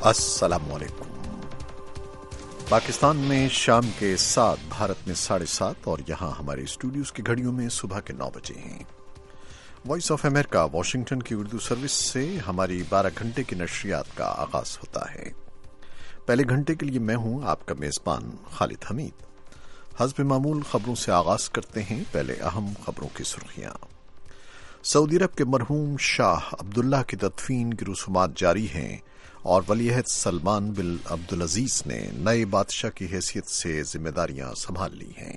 السلام علیکم۔ پاکستان میں شام کے 7، بھارت میں 7:30 اور یہاں ہمارے اسٹوڈیوز کی گھڑیوں میں صبح کے 9 بجے ہیں۔ وائس آف امریکہ واشنگٹن کی اردو سروس سے ہماری 12 گھنٹے کی نشریات کا آغاز ہوتا ہے۔ پہلے گھنٹے کے لیے میں ہوں آپ کا میزبان خالد حمید۔ حسب معمول خبروں سے آغاز کرتے ہیں۔ پہلے اہم خبروں کی سرخیاں۔ سعودی عرب کے مرحوم شاہ عبداللہ کی تدفین کی رسومات جاری ہیں اور ولی عہد سلمان بن عبدالعزیز نے نئے بادشاہ کی حیثیت سے ذمہ داریاں سنبھال لی ہیں۔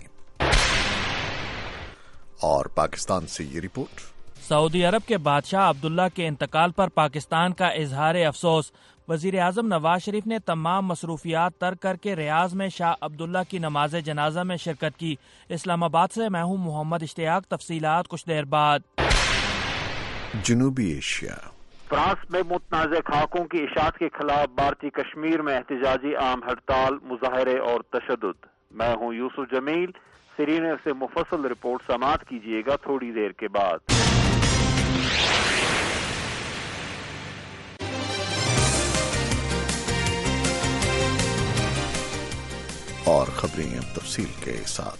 اور پاکستان سے یہ رپورٹ۔ سعودی عرب کے بادشاہ عبداللہ کے انتقال پر پاکستان کا اظہار افسوس۔ وزیر اعظم نواز شریف نے تمام مصروفیات ترک کر کے ریاض میں شاہ عبداللہ کی نماز جنازہ میں شرکت کی۔ اسلام آباد سے میں ہوں محمد اشتیاق۔ تفصیلات کچھ دیر بعد۔ جنوبی ایشیا۔ فرانس میں متنازع خاکوں کی اشاعت کے خلاف بھارتی کشمیر میں احتجاجی عام ہڑتال، مظاہرے اور تشدد۔ میں ہوں یوسف جمیل۔ سری نگر سے مفصل رپورٹ سماعت کیجیے گا تھوڑی دیر کے بعد۔ اور خبریں اب تفصیل کے ساتھ۔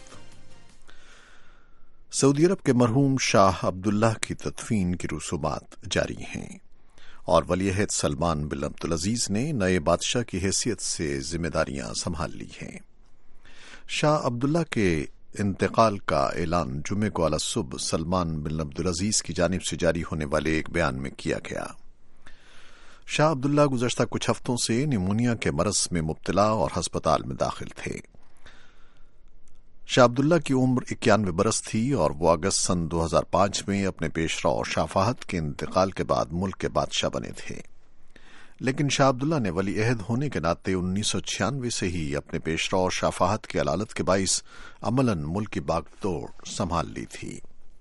سعودی عرب کے مرحوم شاہ عبداللہ کی تدفین کی رسومات جاری ہیں اور ولی عہد سلمان بن عبدالعزیز نے نئے بادشاہ کی حیثیت سے ذمہ داریاں سنبھال لی ہیں۔ شاہ عبداللہ کے انتقال کا اعلان جمعے کو اعلی صبح سلمان بن عبدالعزیز کی جانب سے جاری ہونے والے ایک بیان میں کیا گیا۔ شاہ عبداللہ گزشتہ کچھ ہفتوں سے نیمونیا کے مرض میں مبتلا اور ہسپتال میں داخل تھے۔ شاہ عبداللہ کی عمر 91 برس تھی اور وہ اگست سن 2005 میں اپنے پیشرو شاہ فہد کے انتقال کے بعد ملک کے بادشاہ بنے تھے، لیکن شاہ عبداللہ نے ولی عہد ہونے کے ناطے 1996 سے ہی اپنے پیشرو شاہ فہد کی علالت کے باعث عملاً ملک کی باغ دوڑ سنبھال لی تھی۔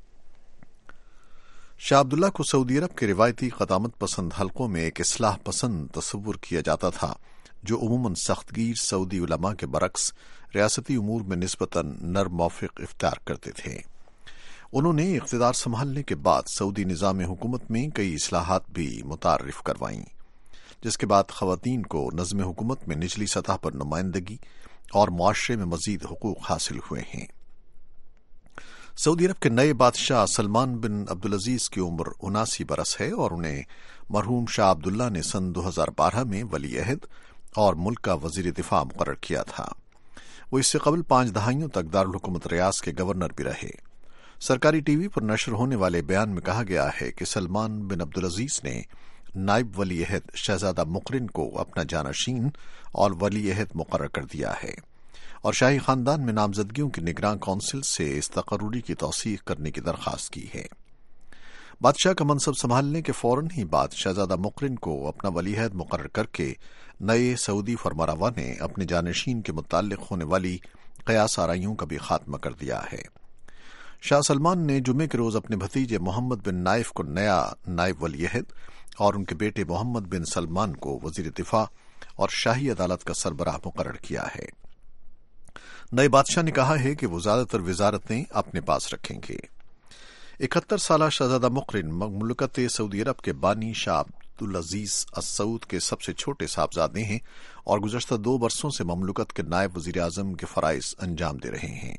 شاہ عبداللہ کو سعودی عرب کے روایتی قدامت پسند حلقوں میں ایک اصلاح پسند تصور کیا جاتا تھا، جو عموماً سخت گیر سعودی علماء کے برعکس ریاستی امور میں نسبتاً نرم موافق اختیار کرتے تھے۔ انہوں نے اقتدار سنبھالنے کے بعد سعودی نظام حکومت میں کئی اصلاحات بھی متعارف کروائیں، جس کے بعد خواتین کو نظم حکومت میں نچلی سطح پر نمائندگی اور معاشرے میں مزید حقوق حاصل ہوئے ہیں۔ سعودی عرب کے نئے بادشاہ سلمان بن عبدالعزیز کی عمر 79 برس ہے اور انہیں مرحوم شاہ عبداللہ نے سن 2012 میں ولی عہد اور ملک کا وزیر دفاع مقرر کیا تھا۔ وہ اس سے قبل 5 دہائیوں تک دارالحکومت ریاض کے گورنر بھی رہے۔ سرکاری ٹی وی پر نشر ہونے والے بیان میں کہا گیا ہے کہ سلمان بن عبدالعزیز نے نائب ولی عہد شہزادہ مقرن کو اپنا جانشین اور ولی عہد مقرر کر دیا ہے اور شاہی خاندان میں نامزدگیوں کی نگراں کونسل سے اس تقرری کی توثیق کرنے کی درخواست کی ہے۔ بادشاہ کا منصب سنبھالنے کے فوراً ہی بعد شہزادہ مقرن کو اپنا ولی عہد مقرر کر کے نئے سعودی فرمانروا نے اپنے جانشین کے متعلق ہونے والی قیاس آرائیوں کا بھی خاتمہ کر دیا ہے۔ شاہ سلمان نے جمعے کے روز اپنے بھتیجے محمد بن نائف کو نیا نائب ولی عہد اور ان کے بیٹے محمد بن سلمان کو وزیر دفاع اور شاہی عدالت کا سربراہ مقرر کیا ہے۔ نئے بادشاہ نے کہا ہے کہ وہ زیادہ تر وزارتیں اپنے پاس رکھیں گے۔ 71 سالہ شہزادہ مقرن مملکت سعودی عرب کے بانی شاہ عبدالعزیز السعود کے سب سے چھوٹے صاحبزادے ہیں اور گزشتہ 2 برسوں سے مملکت کے نائب وزیر اعظم کے فرائض انجام دے رہے ہیں۔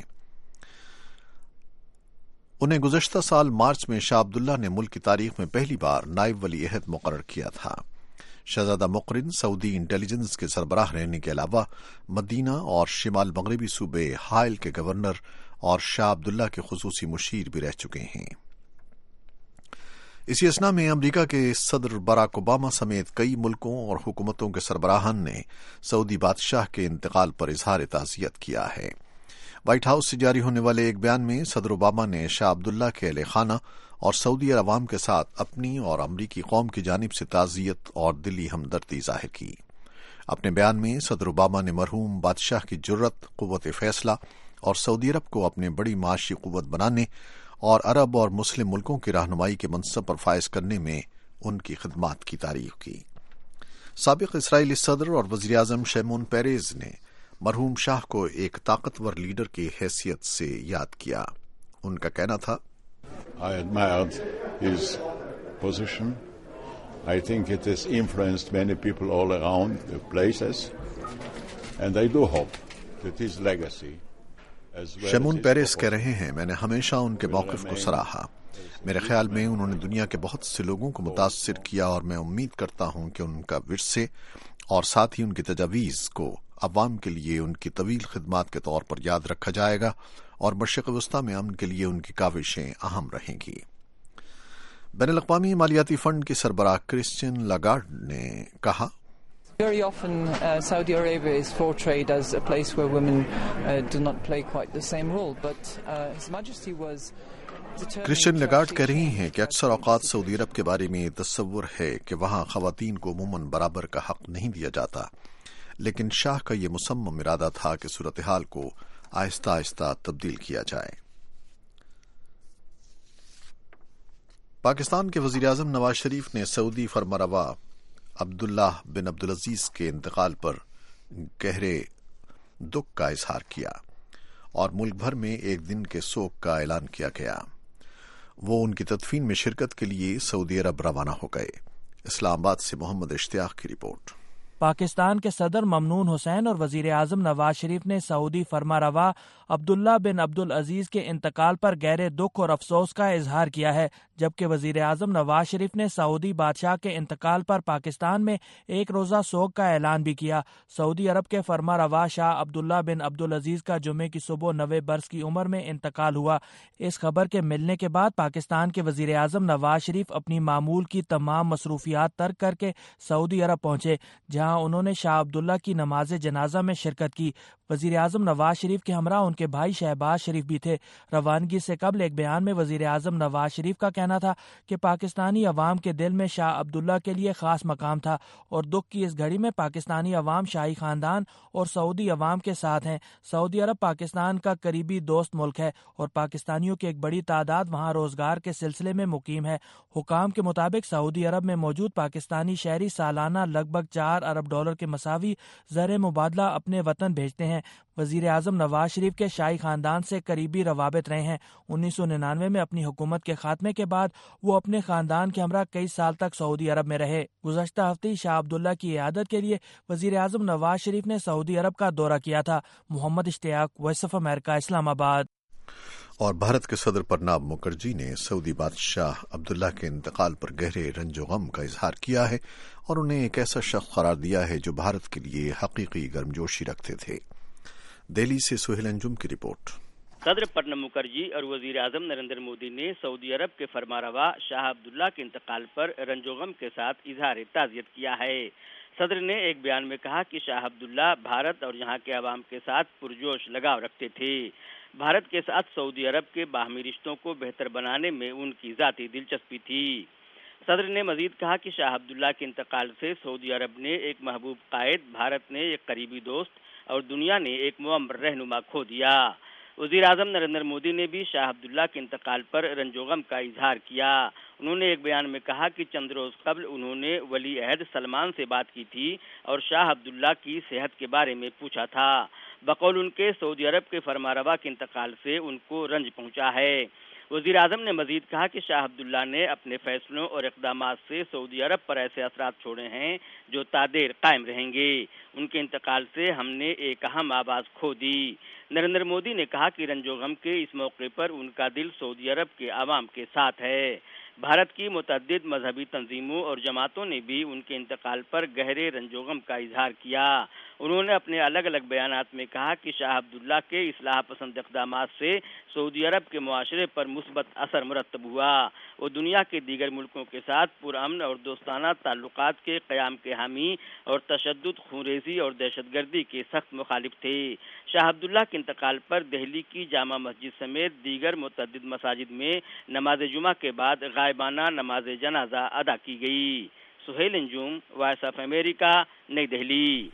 انہیں گزشتہ سال مارچ میں شاہ عبداللہ نے ملک کی تاریخ میں پہلی بار نائب ولی عہد مقرر کیا تھا۔ شہزادہ مقرن سعودی انٹیلیجنس کے سربراہ رہنے کے علاوہ مدینہ اور شمال مغربی صوبے حائل کے گورنر اور شاہ عبداللہ کے خصوصی مشیر بھی رہ چکے ہیں۔ اسی اثنا میں امریکہ کے صدر باراک اوباما سمیت کئی ملکوں اور حکومتوں کے سربراہان نے سعودی بادشاہ کے انتقال پر اظہار تعزیت کیا ہے۔ وائٹ ہاؤس سے جاری ہونے والے ایک بیان میں صدر اوباما نے شاہ عبداللہ کے اہل خانہ اور سعودی عوام کے ساتھ اپنی اور امریکی قوم کی جانب سے تعزیت اور دلی ہمدردی ظاہر کی۔ اپنے بیان میں صدر اوباما نے مرحوم بادشاہ کی جرت، قوت فیصلہ اور سعودی عرب کو اپنے بڑی معاشی قوت بنانے اور عرب اور مسلم ملکوں کی رہنمائی کے منصب پر فائز کرنے میں ان کی خدمات کی تعریف کی۔ سابق اسرائیلی صدر اور وزیر اعظم شیمون پیریز نے مرحوم شاہ کو ایک طاقتور لیڈر کی حیثیت سے یاد کیا۔ ان کا کہنا تھا، I admired his position I think it has influenced many people all around the places, and I do hope that his legacy as well Shimon as Peres कह रहे हैं, मैंने हमेशा उनके मौक़िफ़ को सराहा। मेरे ख्याल में उन्होंने दुनिया के बहुत से लोगों को मुतासिर किया और मैं उम्मीद करता हूं कि उनका विरसे और साथ ही उनकी तजावीज़ को अवाम के लिए उनकी तवील खिदमात के तौर पर याद रखा जाएगा और मशरिक़ वस्ता में अमन के लिए उनकी काविशें अहम रहेंगी। बैनुल-अक़वामी मालियाती फंड की सरबराह क्रिस्टियन लगार्ड ने कहा, Very often Saudi Arabia is portrayed as a place where women do not play quite the same role, but His Majesty was Christine Lagarde कह रही हैं कि अक्सर औक़ात सऊदी अरब के बारे में तस्वुर है कि वहाँ ख़वातीन को अमूमन बराबर का हक़ नहीं दिया जाता, लेकिन शाह का ये मुसम्मम इरादा था कि सूरत हाल को आहिस्ता आहिस्ता तब्दील किया जाए। पाकिस्तान के वज़ीर-ए-आज़म नवाज शरीफ ने सऊदी फरमारवा अब्दुल्ला बिन अब्दुल अजीज के इंतकाल पर गहरे दुख का इजहार किया और मुल्क भर में एक दिन के शोक का ऐलान किया गया। वो उनकी तदफीन में शिरकत के लिए सऊदी अरब रवाना हो गए। इस्लामाबाद से मोहम्मद इश्तियाक की रिपोर्ट। पाकिस्तान के सदर ममनून हुसैन और वजीर आजम नवाज शरीफ ने सऊदी फरमारवा अब्दुल्ला बिन अब्दुल अजीज के इंतकाल पर गहरे दुख और अफसोस का इजहार किया है, जबकि वजीर आजम नवाज शरीफ ने सऊदी बादशाह के इंतकाल पर पाकिस्तान में एक रोज़ा सोग का ऐलान भी किया। सऊदी अरब के फरमारवा शाह अब्दुल्ला बिन अब्दुल अजीज का जुमे की सुबह 90 बरस की उम्र में इंतकाल हुआ। इस खबर के मिलने के बाद पाकिस्तान के वजीर आजम नवाज शरीफ अपनी मामूल की तमाम मसरूफियात तर्क करके सऊदी अरब पहुंचे, जहां उन्होंने शाह अब्दुल्ला की नमाज जनाजा में शिरकत की। वजीर आजम नवाज शरीफ के हमरा उनके भाई शहबाज शरीफ भी थे। रवानगी से कबल एक बयान में वजीर आजम नवाज शरीफ का कहना था कि पाकिस्तानी अवाम के दिल में शाह अब्दुल्ला के लिए खास मकाम था और दुख की इस घड़ी में पाकिस्तानी अवाम शाही खानदान और सऊदी अवाम के साथ हैं। सऊदी अरब पाकिस्तान का करीबी दोस्त मुल्क है और पाकिस्तानियों की एक बड़ी तादाद वहाँ रोजगार के सिलसिले में मुकीम है। हुकाम के मुताबिक सऊदी अरब में मौजूद पाकिस्तानी शहरी सालाना लगभग $4 अरब के मसावी ज़र मुबादला अपने वतन भेजते हैं। वजीर आजम नवाज शरीफ के शाही खानदान से करीबी रवाबित रहे हैं। 1999 में अपनी हुकूमत के खात्मे के बाद वो अपने खानदान के हमरा कई साल तक सऊदी अरब में रहे। गुज़श्ता हफ्ते शाह अब्दुल्ला की इयादत के लिए वजीर आजम नवाज शरीफ ने सऊदी अरब का दौरा किया था। Mohammad Ishtiaq, voice of America, Islamabad. और भारत के सदर प्रणब मुखर्जी ने सऊदी बादशाह अब्दुल्ला के इंतकाल पर गहरे रंजो गम का इजहार किया है और उन्हें एक ऐसा शख्स करार दिया है जो भारत के लिए हकीकी गर्मजोशी रखते थे। दिल्ली से सुहेल अंजुम की रिपोर्ट। सदर प्रणब मुखर्जी और वजीर आजम नरेंद्र मोदी ने सऊदी अरब के फरमारवा शाह अब्दुल्ला के इंतकाल पर रंजोगम के साथ इजहार ताज़ियत किया है। सदर ने एक बयान में कहा कि शाह अब्दुल्ला भारत और यहाँ के अवाम के साथ पुरजोश लगाव रखते थे। भारत के साथ सऊदी अरब के बाहमी रिश्तों को बेहतर बनाने में उनकी ज़ाती दिलचस्पी थी। सदर ने मजीद कहा कि शाह अब्दुल्ला के इंतकाल से सऊदी अरब ने एक महबूब कायद, भारत ने एक करीबी दोस्त और दुनिया ने एक मुअम्मर रहनुमा खो दिया। वज़ीर आज़म नरेंद्र मोदी ने भी शाह अब्दुल्ला के इंतकाल पर रंजोगम का इजहार किया। उन्होंने एक बयान में कहा कि चंद रोज़ कबल उन्होंने वली अहद सलमान से बात की थी और शाह अब्दुल्ला की सेहत के बारे में पूछा था। बकौल उनके सऊदी अरब के फरमारवा के इंतकाल से उनको रंज पहुंचा है। वज़ीर आज़म ने मजीद कहा कि शाह अब्दुल्ला ने अपने फैसलों और इक़दामात से सऊदी अरब पर ऐसे असरात छोड़े हैं जो तादेर कायम रहेंगे। उनके इंतकाल से हमने एक अहम आवाज़ खो दी। नरेंद्र मोदी ने कहा कि रंजोगम के इस मौके पर उनका दिल सऊदी अरब के आवाम के साथ है। भारत की मुतअद्दिद मजहबी तंजीमों और जमातों ने भी उनके इंतकाल पर गहरे रंजोगम का इजहार किया। उन्होंने अपने अलग अलग बयानात में कहा कि शाह अब्दुल्ला के इस्लाह पसंद इक़दामात से सऊदी अरब के मुआशरे पर मुस्बत असर मुरतब हुआ। वो दुनिया के दीगर मुल्कों के साथ पुरअमन और दोस्ताना ताल्लुकात के क़याम के हामी और तशद्दुद, खूनरेज़ी और दहशतगर्दी के सख्त मुखालिफ थे। शाह अब्दुल्ला के इंतकाल पर दिल्ली की जामा मस्जिद समेत दीगर मुतअद्दिद मसाजिद में नमाज जुमा के बाद गायबाना नमाज जनाजा अदा की गई। Suhail Anjum, voice of America, New Delhi.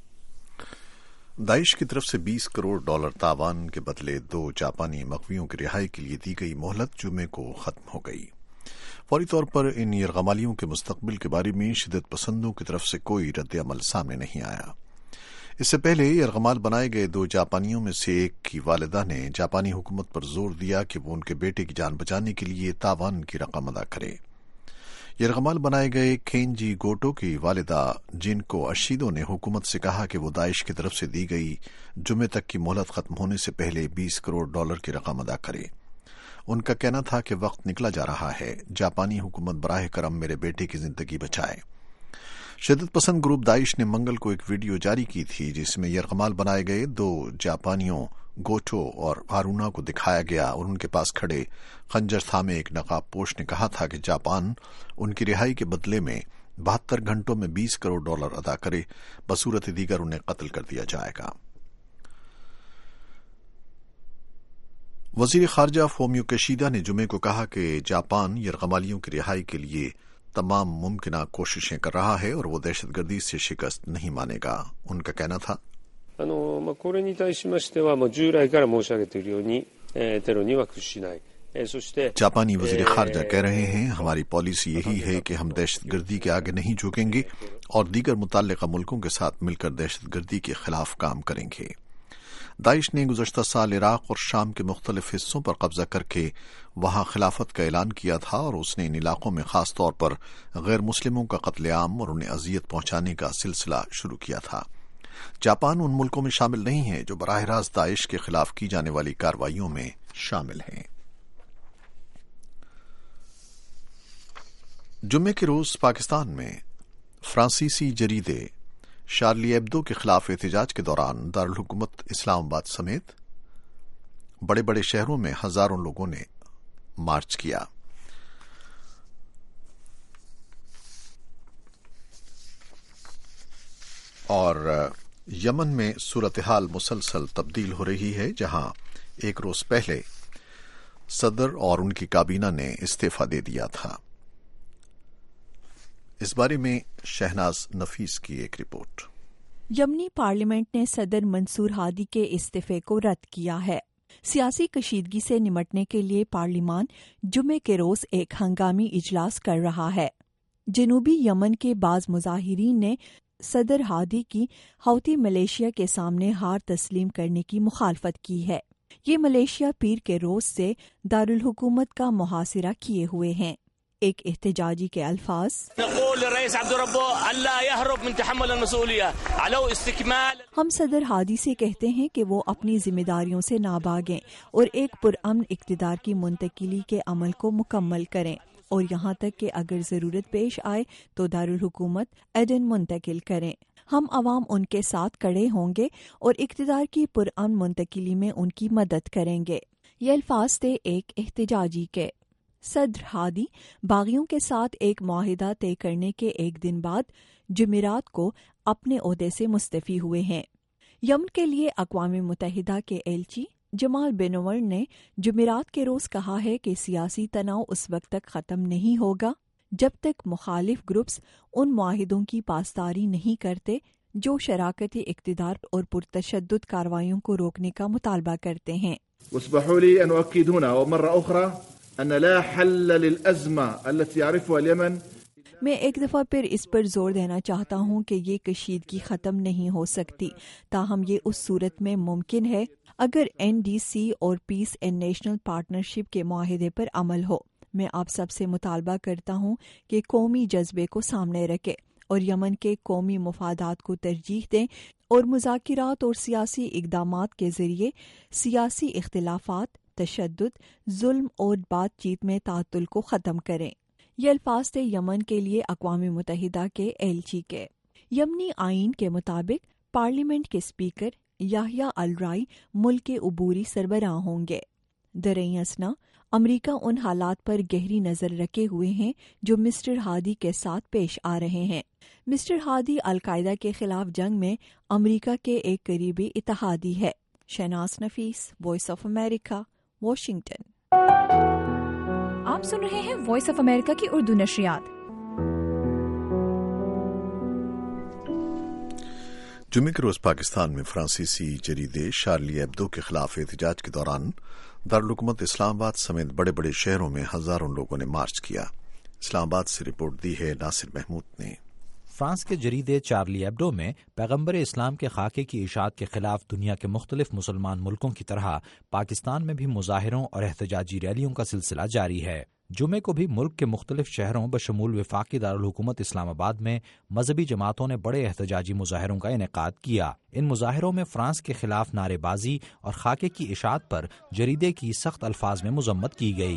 Daesh की तरफ से $20 करोड़ तावान के बदले 2 जापानी मकवियों की रिहाई के लिए दी गई मोहलत जुमे को खत्म हो गई। फौरी तौर पर इन यरगमालियों के मुस्तकबिल के बारे में शिद्दत पसंदों की तरफ से कोई रद्द अमल सामने नहीं आया। इससे पहले यरगमाल बनाए गए 2 जापानियों में से एक की वालिदा ने जापानी हुकूमत पर जोर दिया कि वो उनके बेटे की जान बचाने के लिए तावान की रकम अदा करे। یرغمال بنائے گئے کھینجی گوٹو کی والدہ جن کو اشیدو نے حکومت سے کہا کہ وہ داعش کی طرف سے دی گئی جمعے تک کی مہلت ختم ہونے سے پہلے $20 کروڑ کی رقم ادا کرے۔ ان کا کہنا تھا کہ وقت نکلا جا رہا ہے، جاپانی حکومت براہ کرم میرے بیٹے کی زندگی بچائے۔ شدت پسند گروپ داعش نے منگل کو ایک ویڈیو جاری کی تھی جس میں یرغمال بنائے گئے 2 جاپانیوں گوٹو اور ہارونا کو دکھایا گیا اور ان کے پاس کھڑے خنجر تھامے ایک نقاب پوش نے کہا تھا کہ جاپان ان کی رہائی کے بدلے میں 72 گھنٹوں میں $20 کروڑ ادا کرے، بصورت دیگر انہیں قتل کر دیا جائے گا۔ وزیر خارجہ فومیو کشیدا نے جمعے کو کہا کہ جاپان یرغمالیوں کی رہائی کے لیے تمام ممکنہ کوششیں کر رہا ہے اور وہ دہشت گردی سے شکست نہیں مانے گا۔ ان کا کہنا تھا これに対しましては従来から申し上げているようにテロには屈しない。 جاپانی وزیر خارجہ کہہ رہے ہیں ہماری پالیسی یہی ہے کہ ہم دہشت گردی کے آگے نہیں جھکیں گے اور دیگر متعلقہ ملکوں کے ساتھ مل کر دہشت گردی کے خلاف کام کریں گے۔ داعش نے گزشتہ سال عراق اور شام کے مختلف حصوں پر قبضہ کر کے وہاں خلافت کا اعلان کیا تھا اور اس نے ان علاقوں میں خاص طور پر غیر مسلموں کا قتل عام اور انہیں اذیت پہنچانے کا سلسلہ شروع کیا تھا۔ جاپان ان ملکوں میں شامل نہیں ہے جو براہ راست داعش کے خلاف کی جانے والی کارروائیوں میں شامل ہیں۔ جمعے کے روز پاکستان میں فرانسیسی جریدے شارلی ایبدو کے خلاف احتجاج کے دوران دارالحکومت اسلام آباد سمیت بڑے بڑے شہروں میں ہزاروں لوگوں نے مارچ کیا۔ اور یمن میں صورتحال مسلسل تبدیل ہو رہی ہے، جہاں ایک روز پہلے صدر اور ان کی کابینہ نے استعفی دے دیا تھا۔ اس بارے میں شہناز نفیس کی ایک رپورٹ۔ یمنی پارلیمنٹ نے صدر منصور ہادی کے استعفے کو رد کیا ہے۔ سیاسی کشیدگی سے نمٹنے کے لیے پارلیمان جمعے کے روز ایک ہنگامی اجلاس کر رہا ہے۔ جنوبی یمن کے بعض مظاہرین نے صدر ہادی کی حوثی ملیشیا کے سامنے ہار تسلیم کرنے کی مخالفت کی ہے۔ یہ ملیشیا پیر کے روز سے دارالحکومت کا محاصرہ کیے ہوئے ہیں۔ ایک احتجاجی کے الفاظ ہم صدر ہادی سے کہتے ہیں کہ وہ اپنی ذمہ داریوں سے نہ بھاگیں اور ایک پرامن اقتدار کی منتقلی کے عمل کو مکمل کریں، اور یہاں تک کہ اگر ضرورت پیش آئے تو دارالحکومت ایڈن منتقل کریں۔ ہم عوام ان کے ساتھ کھڑے ہوں گے اور اقتدار کی پرامن منتقلی میں ان کی مدد کریں گے۔ یہ الفاظ تھے ایک احتجاجی کے۔ صدر ہادی باغیوں کے ساتھ ایک معاہدہ طے کرنے کے ایک دن بعد جمعرات کو اپنے عہدے سے مستعفی ہوئے ہیں۔ یمن کے لیے اقوام متحدہ کے ایلچی جمال بینور نے جمعرات کے روز کہا ہے کہ سیاسی تناؤ اس وقت تک ختم نہیں ہوگا جب تک مخالف گروپس ان معاہدوں کی پاسداری نہیں کرتے جو شراکتی اقتدار اور پرتشدد کارروائیوں کو روکنے کا مطالبہ کرتے ہیں۔ واسمحوا لي أن أؤكد هنا ومرة أخرى أن لا حل للأزمة التي يعرفها اليمن۔ میں ایک دفعہ پھر اس پر زور دینا چاہتا ہوں کہ یہ کشیدگی ختم نہیں ہو سکتی، تاہم یہ اس صورت میں ممکن ہے اگر NDC اور پیس اینڈ نیشنل پارٹنرشپ کے معاہدے پر عمل ہو۔ میں آپ سب سے مطالبہ کرتا ہوں کہ قومی جذبے کو سامنے رکھیں اور یمن کے قومی مفادات کو ترجیح دیں اور مذاکرات اور سیاسی اقدامات کے ذریعے سیاسی اختلافات، تشدد، ظلم اور بات چیت میں تعطل کو ختم کریں۔ یہ الفاظ تھے یمن کے لیے اقوام متحدہ کے ایلچی کے۔ یمنی آئین کے مطابق پارلیمنٹ کے اسپیکر یحییٰ الرائی ملک کے عبوری سربراہ ہوں گے۔ دریں اثنا امریکہ ان حالات پر گہری نظر رکھے ہوئے ہیں جو مسٹر ہادی کے ساتھ پیش آ رہے ہیں۔ مسٹر ہادی القاعدہ کے خلاف جنگ میں امریکہ کے ایک قریبی اتحادی ہے۔ Shahnaz Nafees, voice of America, Washington. آپ سن رہے ہیں وائس آف امریکہ کی اردو نشریات۔ جمعے کے روز پاکستان میں فرانسیسی جریدے شارلی ایبدو کے خلاف احتجاج کے دوران دارالحکومت اسلام آباد سمیت بڑے بڑے شہروں میں ہزاروں لوگوں نے مارچ کیا۔ اسلام آباد سے رپورٹ دی ہے ناصر محمود نے۔ فرانس کے جریدے چارلی ایبڈو میں پیغمبر اسلام کے خاکے کی اشاعت کے خلاف دنیا کے مختلف مسلمان ملکوں کی طرح پاکستان میں بھی مظاہروں اور احتجاجی ریلیوں کا سلسلہ جاری ہے۔ جمعے کو بھی ملک کے مختلف شہروں بشمول وفاقی دارالحکومت اسلام آباد میں مذہبی جماعتوں نے بڑے احتجاجی مظاہروں کا انعقاد کیا۔ ان مظاہروں میں فرانس کے خلاف نعرے بازی اور خاکے کی اشاعت پر جریدے کی سخت الفاظ میں مذمت کی گئی۔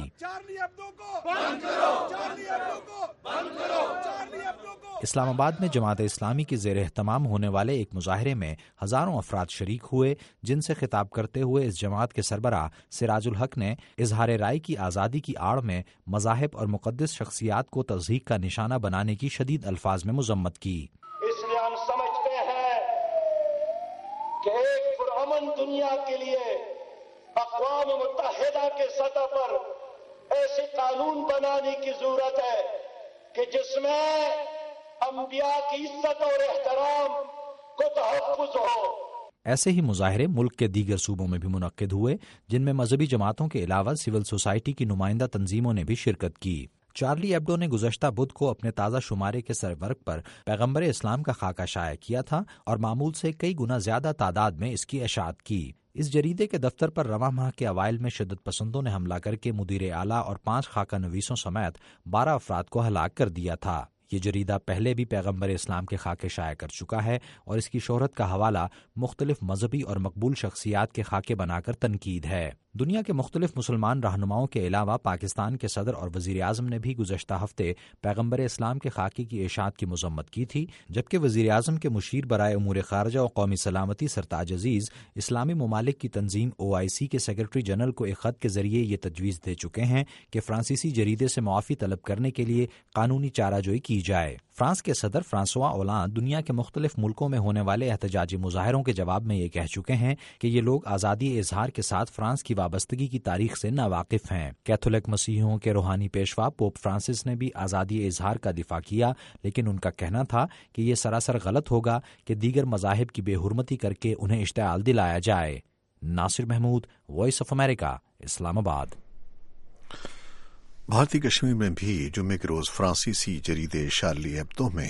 اسلام آباد میں جماعت اسلامی کے زیر اہتمام ہونے والے ایک مظاہرے میں ہزاروں افراد شریک ہوئے، جن سے خطاب کرتے ہوئے اس جماعت کے سربراہ سراج الحق نے اظہار رائے کی آزادی کی آڑ میں مذاہب اور مقدس شخصیات کو تضحیک کا نشانہ بنانے کی شدید الفاظ میں مذمت کی۔ اس لیے ہم سمجھتے ہیں کہ ایک پرامن دنیا کے لیے اقوام متحدہ کے سطح پر ایسے قانون بنانے کی ضرورت ہے کہ جس میں انبیاء کی عزت اور احترام کو تحفظ ہو۔ ایسے ہی مظاہرے ملک کے دیگر صوبوں میں بھی منعقد ہوئے، جن میں مذہبی جماعتوں کے علاوہ سول سوسائٹی کی نمائندہ تنظیموں نے بھی شرکت کی۔ چارلی ایبڈو نے گزشتہ بدھ کو اپنے تازہ شمارے کے سرورق پر پیغمبر اسلام کا خاکہ شائع کیا تھا اور معمول سے کئی گنا زیادہ تعداد میں اس کی اشاعت کی۔ اس جریدے کے دفتر پر رواں ماہ کے اوائل میں شدت پسندوں نے حملہ کر کے مدیر اعلیٰ اور 5 خاکہ نویسوں سمیت 12 افراد کو ہلاک کر دیا تھا۔ یہ جریدہ پہلے بھی پیغمبر اسلام کے خاکے شائع کر چکا ہے اور اس کی شہرت کا حوالہ مختلف مذہبی اور مقبول شخصیات کے خاکے بنا کر تنقید ہے۔ دنیا کے مختلف مسلمان رہنماؤں کے علاوہ پاکستان کے صدر اور وزیر اعظم نے بھی گزشتہ ہفتے پیغمبر اسلام کے خاکے کی اشاعت کی مذمت کی تھی، جبکہ وزیر اعظم کے مشیر برائے امور خارجہ و قومی سلامتی سرتاج عزیز اسلامی ممالک کی تنظیم OIC کے سیکرٹری جنرل کو ایک خط کے ذریعے یہ تجویز دے چکے ہیں کہ فرانسیسی جریدے سے معافی طلب کرنے کے لیے قانونی چارہ جوئی کی جائے۔ فرانس کے صدر فرانسوا اولاند دنیا کے مختلف ملکوں میں ہونے والے احتجاجی مظاہروں کے جواب میں یہ کہہ چکے ہیں کہ یہ لوگ آزادی اظہار کے ساتھ فرانس کی وابستگی کی تاریخ سے ناواقف ہیں۔ کیتھولک مسیحیوں کے روحانی پیشوا پوپ فرانسس نے بھی آزادی اظہار کا دفاع کیا، لیکن ان کا کہنا تھا کہ یہ سراسر غلط ہوگا کہ دیگر مذاہب کی بے حرمتی کر کے انہیں اشتعال دلایا جائے۔ Nasir Mahmood, voice of America, Islamabad. بھارتی کشمیر میں بھی جمعے کے روز فرانسیسی جریدے شارلی ایبدو میں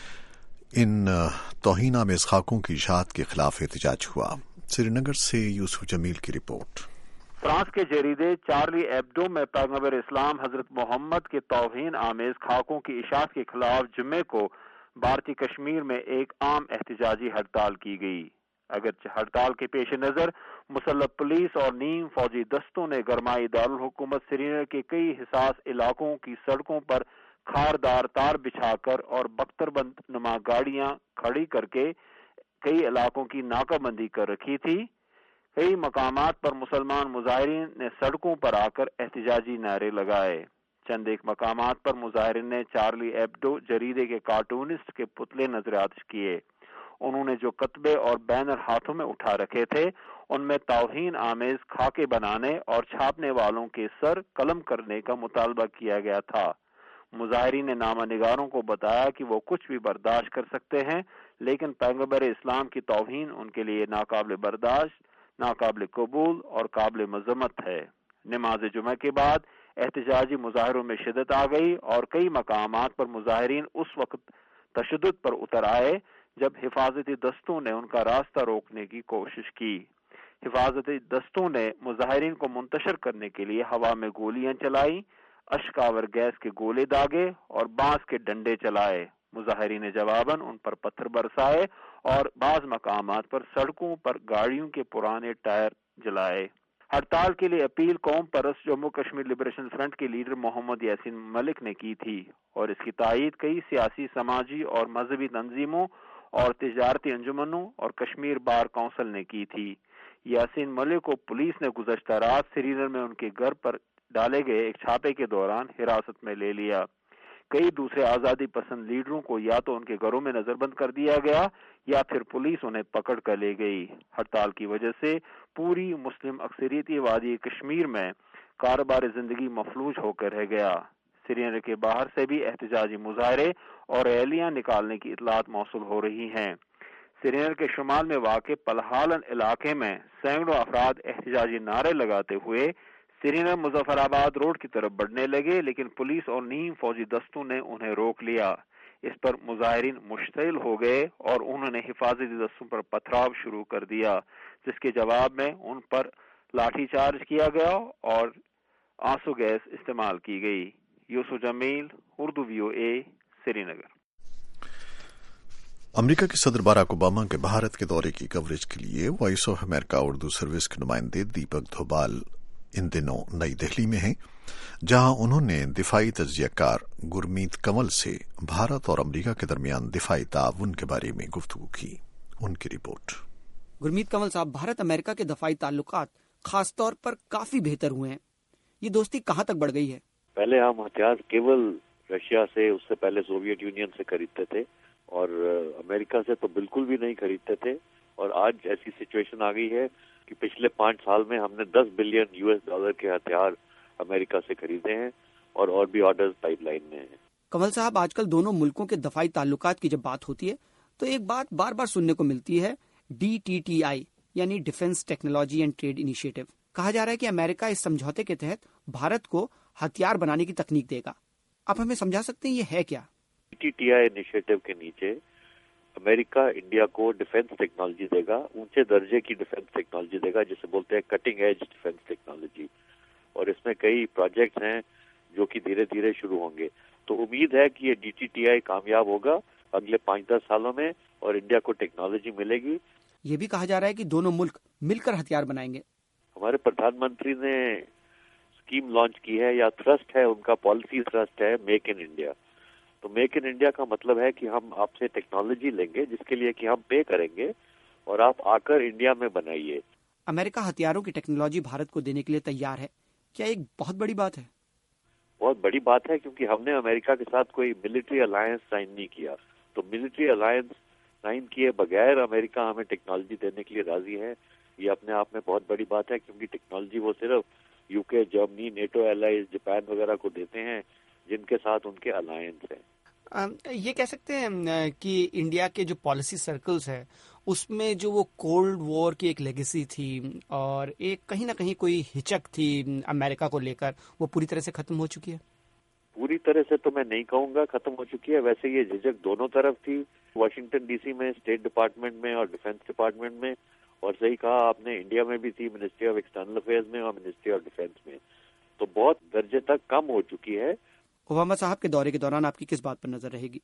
ان توہین آمیز خاکوں کی اشاعت کے خلاف احتجاج ہوا۔ سری نگر سے یوسف جمیل کی رپورٹ۔ فرانس کے جریدے چارلی ایبڈو میں پیغمبر اسلام حضرت محمد کے توہین آمیز خاکوں کی اشاعت کے خلاف جمعے کو بھارتی کشمیر میں ایک عام احتجاجی ہڑتال کی گئی۔ اگرچہ ہڑتال کے پیش نظر مسلح پولیس اور نیم فوجی دستوں نے گرمائی دارالحکومت سری نگر کے کئی حساس علاقوں کی سڑکوں پر خاردار تار بچھا کر اور بختر بند نما گاڑیاں کھڑی کر کے کئی علاقوں کی ناکہ بندی کر رکھی تھی، کئی مقامات پر مسلمان مظاہرین نے سڑکوں پر آ کر احتجاجی نعرے لگائے۔ چند ایک مقامات پر مظاہرین نے چارلی ایبڈو جریدے کے کارٹونسٹ کے پتلے نظر آتش کیے۔ انہوں نے جو کتبے اور بینر ہاتھوں میں اٹھا رکھے تھے ان میں توہین آمیز خاکے بنانے اور چھاپنے والوں کے سر قلم کرنے کا مطالبہ کیا گیا تھا۔ مظاہرین نے نامہ نگاروں کو بتایا کہ وہ کچھ بھی برداشت کر سکتے ہیں، لیکن پیغمبر اسلام کی توہین ان کے لیے ناقابل برداشت، ناقابل قبول اور قابل مذمت ہے۔ نماز جمعہ کے بعد احتجاجی مظاہروں میں شدت آ گئی اور کئی مقامات پر مظاہرین اس وقت تشدد پر اتر آئے جب حفاظتی دستوں نے ان کا راستہ روکنے کی کوشش کی۔ حفاظتی دستوں نے مظاہرین کو منتشر کرنے کے لیے ہوا میں گولیاں چلائیں، اشکاور گیس کے گولے داغے اور بانس کے ڈنڈے چلائے۔ مظاہرین نے جواباً ان پر پتھر برسائے اور بعض مقامات پر سڑکوں پر گاڑیوں کے پرانے ٹائر جلائے۔ ہڑتال کے لیے اپیل قوم پرست جموں کشمیر لبریشن فرنٹ کے لیڈر محمد یاسین ملک نے کی تھی اور اس کی تائید کئی سیاسی، سماجی اور مذہبی تنظیموں اور تجارتی انجمنوں اور کشمیر بار کونسل نے کی تھی۔ یاسین ملک کو پولیس نے گزشتہ رات سری نگر میں ان کے گھر پر ڈالے گئے ایک چھاپے کے دوران حراست میں لے لیا۔ کئی دوسرے آزادی پسند لیڈروں کو یا تو ان کے گھروں میں نظر بند کر دیا گیا یا پھر پولیس انہیں پکڑ کر لے گئی۔ ہڑتال کی وجہ سے پوری مسلم اکثریتی وادی کشمیر میں کاروبار زندگی مفلوج ہو کر رہ گیا۔ سری نگر کے باہر سے بھی احتجاجی مظاہرے اور ریلیاں نکالنے کی اطلاعات موصول ہو رہی ہیں۔ سری نگر کے شمال میں واقع پلہالن علاقے میں سینکڑوں افراد احتجاجی نعرے لگاتے ہوئے سری نگر مظفر آباد روڈ کی طرف بڑھنے لگے، لیکن پولیس اور نیم فوجی دستوں نے انہیں روک لیا۔ اس پر مظاہرین مشتعل ہو گئے اور انہوں نے حفاظتی دستوں پر پتھراؤ شروع کر دیا، جس کے جواب میں ان پر لاٹھی چارج کیا گیا اور आंसू गैस इस्तेमाल की गई। यूसुफ जमील, उर्दू VOA, श्रीनगर। अमेरिका के सदर बाराक ओबामा के भारत के दौरे की कवरेज के लिए voice of America Urdu service के नुमाइंदे दीपक धोबाल इन दिनों नई दिल्ली में हैं, जहां उन्होंने दिफाई तज्जियाकार गुरमीत कंवल से भारत और अमेरिका के दरमियान दिफाई ताउन के बारे में गुफ्तगू की। उनकी रिपोर्ट। गुरमीत कंवल साहब, भारत अमेरिका के दफाई ताल्लुकात खासतौर पर काफी बेहतर हुए हैं, ये दोस्ती कहाँ तक बढ़ गई है? पहले हम हथियार केवल रशिया से, उससे पहले सोवियत यूनियन से खरीदते थे और अमेरिका से तो बिल्कुल भी नहीं खरीदते थे। और आज ऐसी सिचुएशन आ गई है कि पिछले 5 साल में हमने $10 बिलियन US के हथियार अमेरिका से खरीदे हैं और भी ऑर्डर्स पाइपलाइन में हैं। कंवल साहब, आजकल दोनों मुल्कों के दफाई ताल्लुकात की जब बात होती है तो एक बात बार बार सुनने को मिलती है, DTTI यानी defence technology and trade initiative. कहा जा रहा है कि अमेरिका इस समझौते के तहत भारत को हथियार बनाने की तकनीक देगा। आप हमें समझा सकते हैं ये है क्या? DTTI इनिशिएटिव के नीचे अमेरिका इंडिया को डिफेंस टेक्नोलॉजी देगा, ऊंचे दर्जे की डिफेंस टेक्नोलॉजी देगा, जिसे बोलते हैं कटिंग एज डिफेंस टेक्नोलॉजी। और इसमें कई प्रोजेक्ट्स हैं जो कि धीरे धीरे शुरू होंगे। तो उम्मीद है कि ये DTTI कामयाब होगा अगले 5-10 सालों में और इंडिया को टेक्नोलॉजी मिलेगी। ये भी कहा जा रहा है कि दोनों मुल्क मिलकर हथियार बनाएंगे। हमारे प्रधानमंत्री ने स्कीम लॉन्च की है, या थ्रस्ट है, उनका पॉलिसी थ्रस्ट है मेक इन इंडिया। तो मेक इन इंडिया का मतलब है कि हम आपसे टेक्नोलॉजी लेंगे जिसके लिए कि हम पे करेंगे और आप आकर इंडिया में बनाइए। अमेरिका हथियारों की टेक्नोलॉजी भारत को देने के लिए तैयार है, क्या एक बहुत बड़ी बात है? बहुत बड़ी बात है, क्योंकि हमने अमेरिका के साथ कोई मिलिट्री अलायंस साइन नहीं किया। तो मिलिट्री अलायंस साइन किए बगैर अमेरिका हमें टेक्नोलॉजी देने के लिए राजी है। ये अपने आप में बहुत बड़ी बात है, क्योंकि टेक्नोलॉजी वो सिर्फ UK, Germany, NATO allies, Japan वगैरह को देते हैं जिनके साथ उनके अलायंस हैं। ये कह सकते हैं कि इंडिया के जो पॉलिसी सर्कल्स है उसमें जो वो कोल्ड वॉर की एक लेगेसी थी और एक कहीं ना कहीं कोई हिचक थी अमेरिका को लेकर, वो पूरी तरह से खत्म हो चुकी है? पूरी तरह से तो मैं नहीं कहूंगा खत्म हो चुकी है। वैसे ये झिझक दोनों तरफ थी, वाशिंगटन DC में, स्टेट डिपार्टमेंट में और डिफेंस डिपार्टमेंट में, और सही कहा आपने, इंडिया में भी थी, मिनिस्ट्री ऑफ एक्सटर्नल अफेयर्स में और मिनिस्ट्री ऑफ डिफेंस में। तो बहुत दर्जे तक कम हो चुकी है। ओबामा साहब के दौरे के दौरान आपकी किस बात पर नजर रहेगी?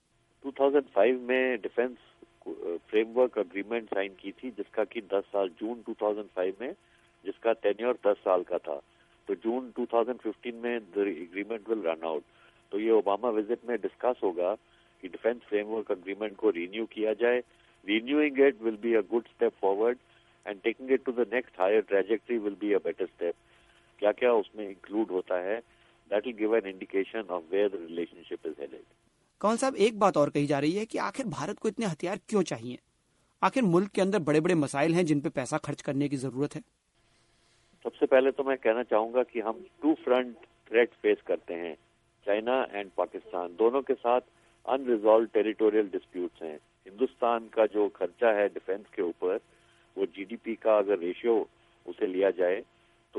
2005 में डिफेंस फ्रेमवर्क अग्रीमेंट साइन की थी, जिसका कि 10 साल, जून 2005 में, जिसका टेन्योर 10 साल का था। तो जून 2015 में the agreement will run out. तो ये ओबामा विजिट में डिस्कस होगा कि डिफेंस फ्रेमवर्क अग्रीमेंट को रिन्यू किया जाए। Renewing it will be a good step forward and taking it to the next higher trajectory will be a better step. क्या क्या उसमें include होता है, that will give an indication of where the relationship is headed. Kanwal साहब, एक बात और कही जा रही है कि आखिर भारत को इतने हथियार क्यों चाहिए? आखिर मुल्क के अंदर बड़े बड़े मसाइल हैं जिन पे पैसा खर्च करने की जरूरत है। सबसे पहले तो मैं कहना चाहूंगा कि हम 2 फ्रंट थ्रेट फेस करते हैं, चाइना एंड पाकिस्तान। दोनों के साथ अनरिजॉल्व टेरिटोरियल डिस्प्यूट्स हैं। हिंदुस्तान का जो खर्चा है डिफेंस के ऊपर, वो GDP का अगर रेशियो उसे लिया जाए तो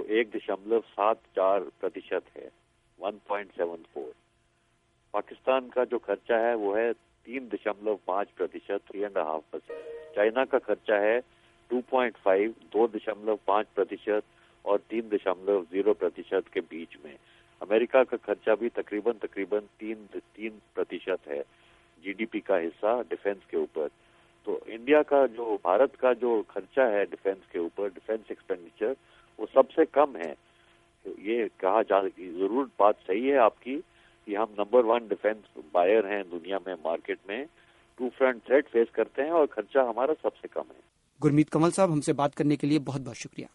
1.74% है, 1.74। पाकिस्तान का जो खर्चा है वो है 3.5%, 3.5%। चाइना का खर्चा है 2.5, 2.5% और 3.0% के बीच में। अमेरिका का खर्चा भी तकरीबन 3% है GDP का हिस्सा डिफेंस के ऊपर। तो इंडिया का जो, भारत का जो खर्चा है डिफेंस के ऊपर, डिफेंस एक्सपेंडिचर, वो सबसे कम है। ये कहा जा, जरूर बात सही है आपकी कि हम नंबर 1 डिफेंस बायर हैं दुनिया में, मार्केट में। 2 फ्रंट थ्रेट फेस करते हैं और खर्चा हमारा सबसे कम है। गुरमीत कंवल साहब, हमसे बात करने के लिए बहुत बहुत शुक्रिया।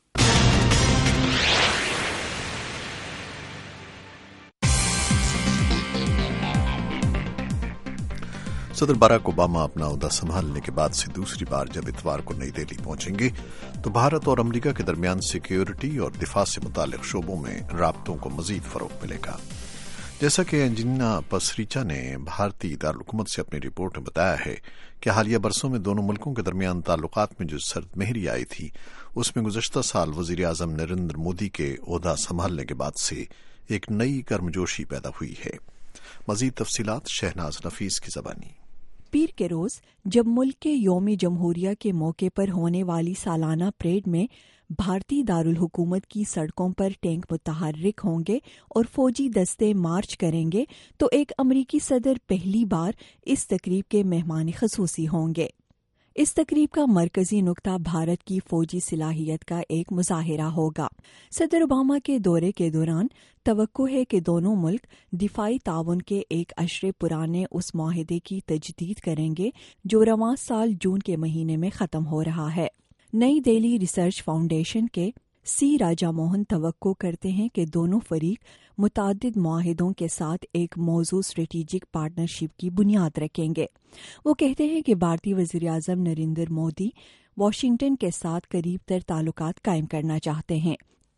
सदर बाराक ओबामा अपना ओहदा संभालने के बाद से दूसरी बार जब इतवार को नई दिल्ली पहुंचेंगे तो भारत और अमेरिका के दरमियान सिक्योरिटी और दिफा से मुतालिक शोबों में राब्तों को मजीद फरोग मिलेगा। जैसा कि अंजना पसरीचा ने भारतीय दारुलहुकूमत से अपनी रिपोर्ट में बताया है कि हालिया बरसों में दोनों मुल्कों के दरमियान ताल्लुकात में जो सर्दमहरी आई थी, उसमें गुज़श्ता साल वज़ीर आज़म नरेंद्र मोदी के ओहदा संभालने के बाद से एक नई गर्मजोशी पैदा हुई है। मजीद तफसीलात शहनाज नफीस की ज़बानी। पीर के रोज जब मुल्क के यौम जमहूरिया के मौके पर होने वाली सालाना परेड में بھارتی دارالحکومت کی سڑکوں پر ٹینک متحرک ہوں گے اور فوجی دستے مارچ کریں گے تو ایک امریکی صدر پہلی بار اس تقریب کے مہمان خصوصی ہوں گے۔ اس تقریب کا مرکزی نقطہ بھارت کی فوجی صلاحیت کا ایک مظاہرہ ہوگا۔ صدر اوباما کے دورے کے دوران توقع ہے کہ دونوں ملک دفاعی تعاون کے ایک عشرے پرانے اس معاہدے کی تجدید کریں گے جو رواں سال جون کے مہینے میں ختم ہو رہا ہے۔ نئی دہلی ریسرچ فاؤنڈیشن کے سی راجا موہن توقع کرتے ہیں کہ دونوں فریق متعدد معاہدوں کے ساتھ ایک موزوں اسٹریٹجک پارٹنرشپ کی بنیاد رکھیں گے۔ وہ کہتے ہیں کہ بھارتی وزیر اعظم نریندر مودی واشنگٹن کے ساتھ قریب تر تعلقات قائم کرنا چاہتے ہیں۔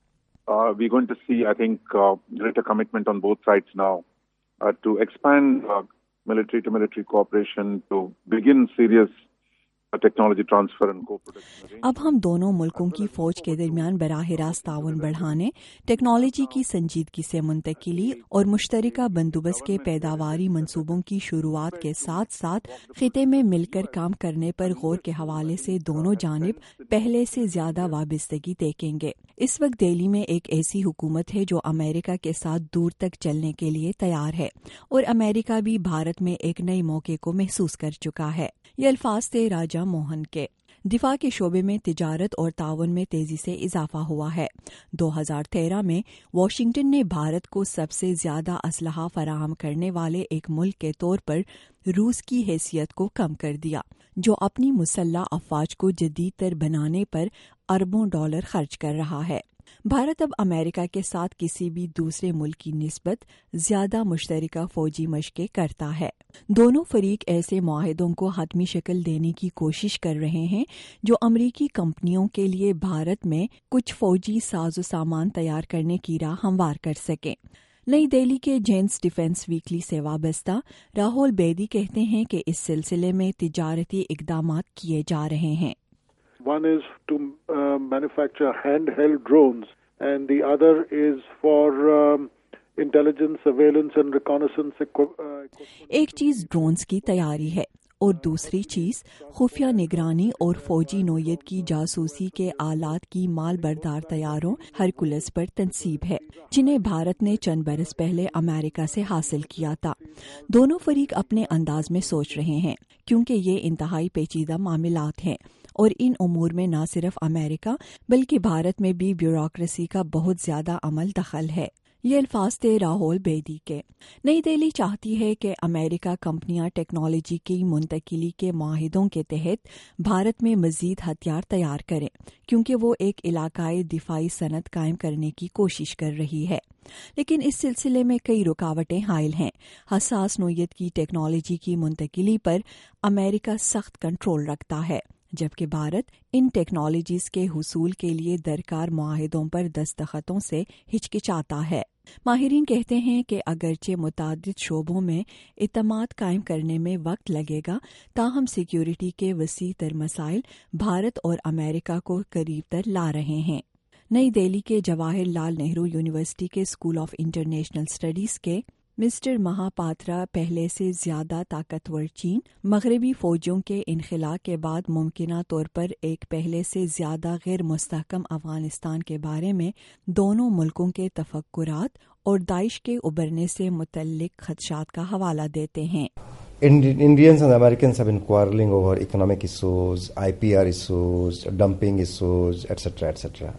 We're going to see, I think, greater commitment on both sides now to expand military-to-military cooperation, to begin serious technology transfer and coproduction. اب ہم دونوں ملکوں کی فوج کے درمیان براہ راست تعاون بڑھانے، ٹیکنالوجی کی سنجیدگی سے منتقلی اور مشترکہ بندوبست کے پیداواری منصوبوں کی شروعات کے ساتھ ساتھ خطے میں مل کر کام کرنے پر غور کے حوالے سے دونوں جانب پہلے سے زیادہ وابستگی دیکھیں گے۔ اس وقت دہلی میں ایک ایسی حکومت ہے جو امریکہ کے ساتھ دور تک چلنے کے لیے تیار ہے اور امریکہ بھی بھارت میں ایک نئے موقع کو محسوس کر چکا ہے۔ یہ الفاظ تھے راجا موہن کے۔ دفاع کے شعبے میں تجارت اور تعاون میں تیزی سے اضافہ ہوا ہے۔ 2013 میں واشنگٹن نے بھارت کو سب سے زیادہ اسلحہ فراہم کرنے والے ایک ملک کے طور پر روس کی حیثیت کو کم کر دیا، جو اپنی مسلح افواج کو جدید تر بنانے پر اربوں ڈالر خرچ کر رہا ہے۔ بھارت اب امریکہ کے ساتھ کسی بھی دوسرے ملک کی نسبت زیادہ مشترکہ فوجی مشقیں کرتا ہے۔ دونوں فریق ایسے معاہدوں کو حتمی شکل دینے کی کوشش کر رہے ہیں جو امریکی کمپنیوں کے لیے بھارت میں کچھ فوجی ساز و سامان تیار کرنے کی راہ ہموار کر سکیں۔ نئی دہلی کے جینس ڈیفنس ویکلی سے وابستہ راہول بیدی کہتے ہیں کہ اس سلسلے میں تجارتی اقدامات کیے جا رہے ہیں۔ One is to manufacture handheld drones, and the other is for intelligence, surveillance and reconnaissance equipment. ایک چیز ڈرونز کی تیاری ہے اور دوسری چیز خفیہ نگرانی اور فوجی نوعیت کی جاسوسی کے آلات کی مال بردار طیاروں ہرکولس پر تنصیب ہے، جنہیں بھارت نے چند برس پہلے امریکہ سے حاصل کیا تھا۔ دونوں فریق اپنے انداز میں سوچ رہے ہیں کیونکہ یہ انتہائی پیچیدہ معاملات ہیں اور ان امور میں نہ صرف امریکہ بلکہ بھارت میں بھی بیوروکریسی کا بہت زیادہ عمل دخل ہے۔ یہ الفاظ تھے راہول بیدی کے۔ نئی دہلی چاہتی ہے کہ امریکہ کمپنیاں ٹیکنالوجی کی منتقلی کے معاہدوں کے تحت بھارت میں مزید ہتھیار تیار کریں کیونکہ وہ ایک علاقائی دفاعی صنعت قائم کرنے کی کوشش کر رہی ہے، لیکن اس سلسلے میں کئی رکاوٹیں حائل ہیں۔ حساس نوعیت کی ٹیکنالوجی کی منتقلی پر امریکہ سخت کنٹرول رکھتا ہے، جبکہ بھارت ان ٹیکنالوجیز کے حصول کے لیے درکار معاہدوں پر دستخطوں سے ہچکچاتا ہے۔ ماہرین کہتے ہیں کہ اگرچہ متعدد شعبوں میں اعتماد قائم کرنے میں وقت لگے گا، تاہم سیکیورٹی کے وسیع تر مسائل بھارت اور امریکہ کو قریب تر لا رہے ہیں۔ نئی دہلی کے جواہر لال نہرو یونیورسٹی کے اسکول آف انٹرنیشنل اسٹڈیز کے مسٹر مہاپاترا پہلے سے زیادہ طاقتور چین مغربی فوجیوں کے انخلاء کے بعد ممکنہ طور پر ایک پہلے سے زیادہ غیر مستحکم افغانستان کے بارے میں دونوں ملکوں کے تفکرات اور داعش کے ابھرنے سے متعلق خدشات کا حوالہ دیتے ہیں۔ Indians and Americans have been quarreling over economic issues, IPR issues, dumping issues, etc., etc.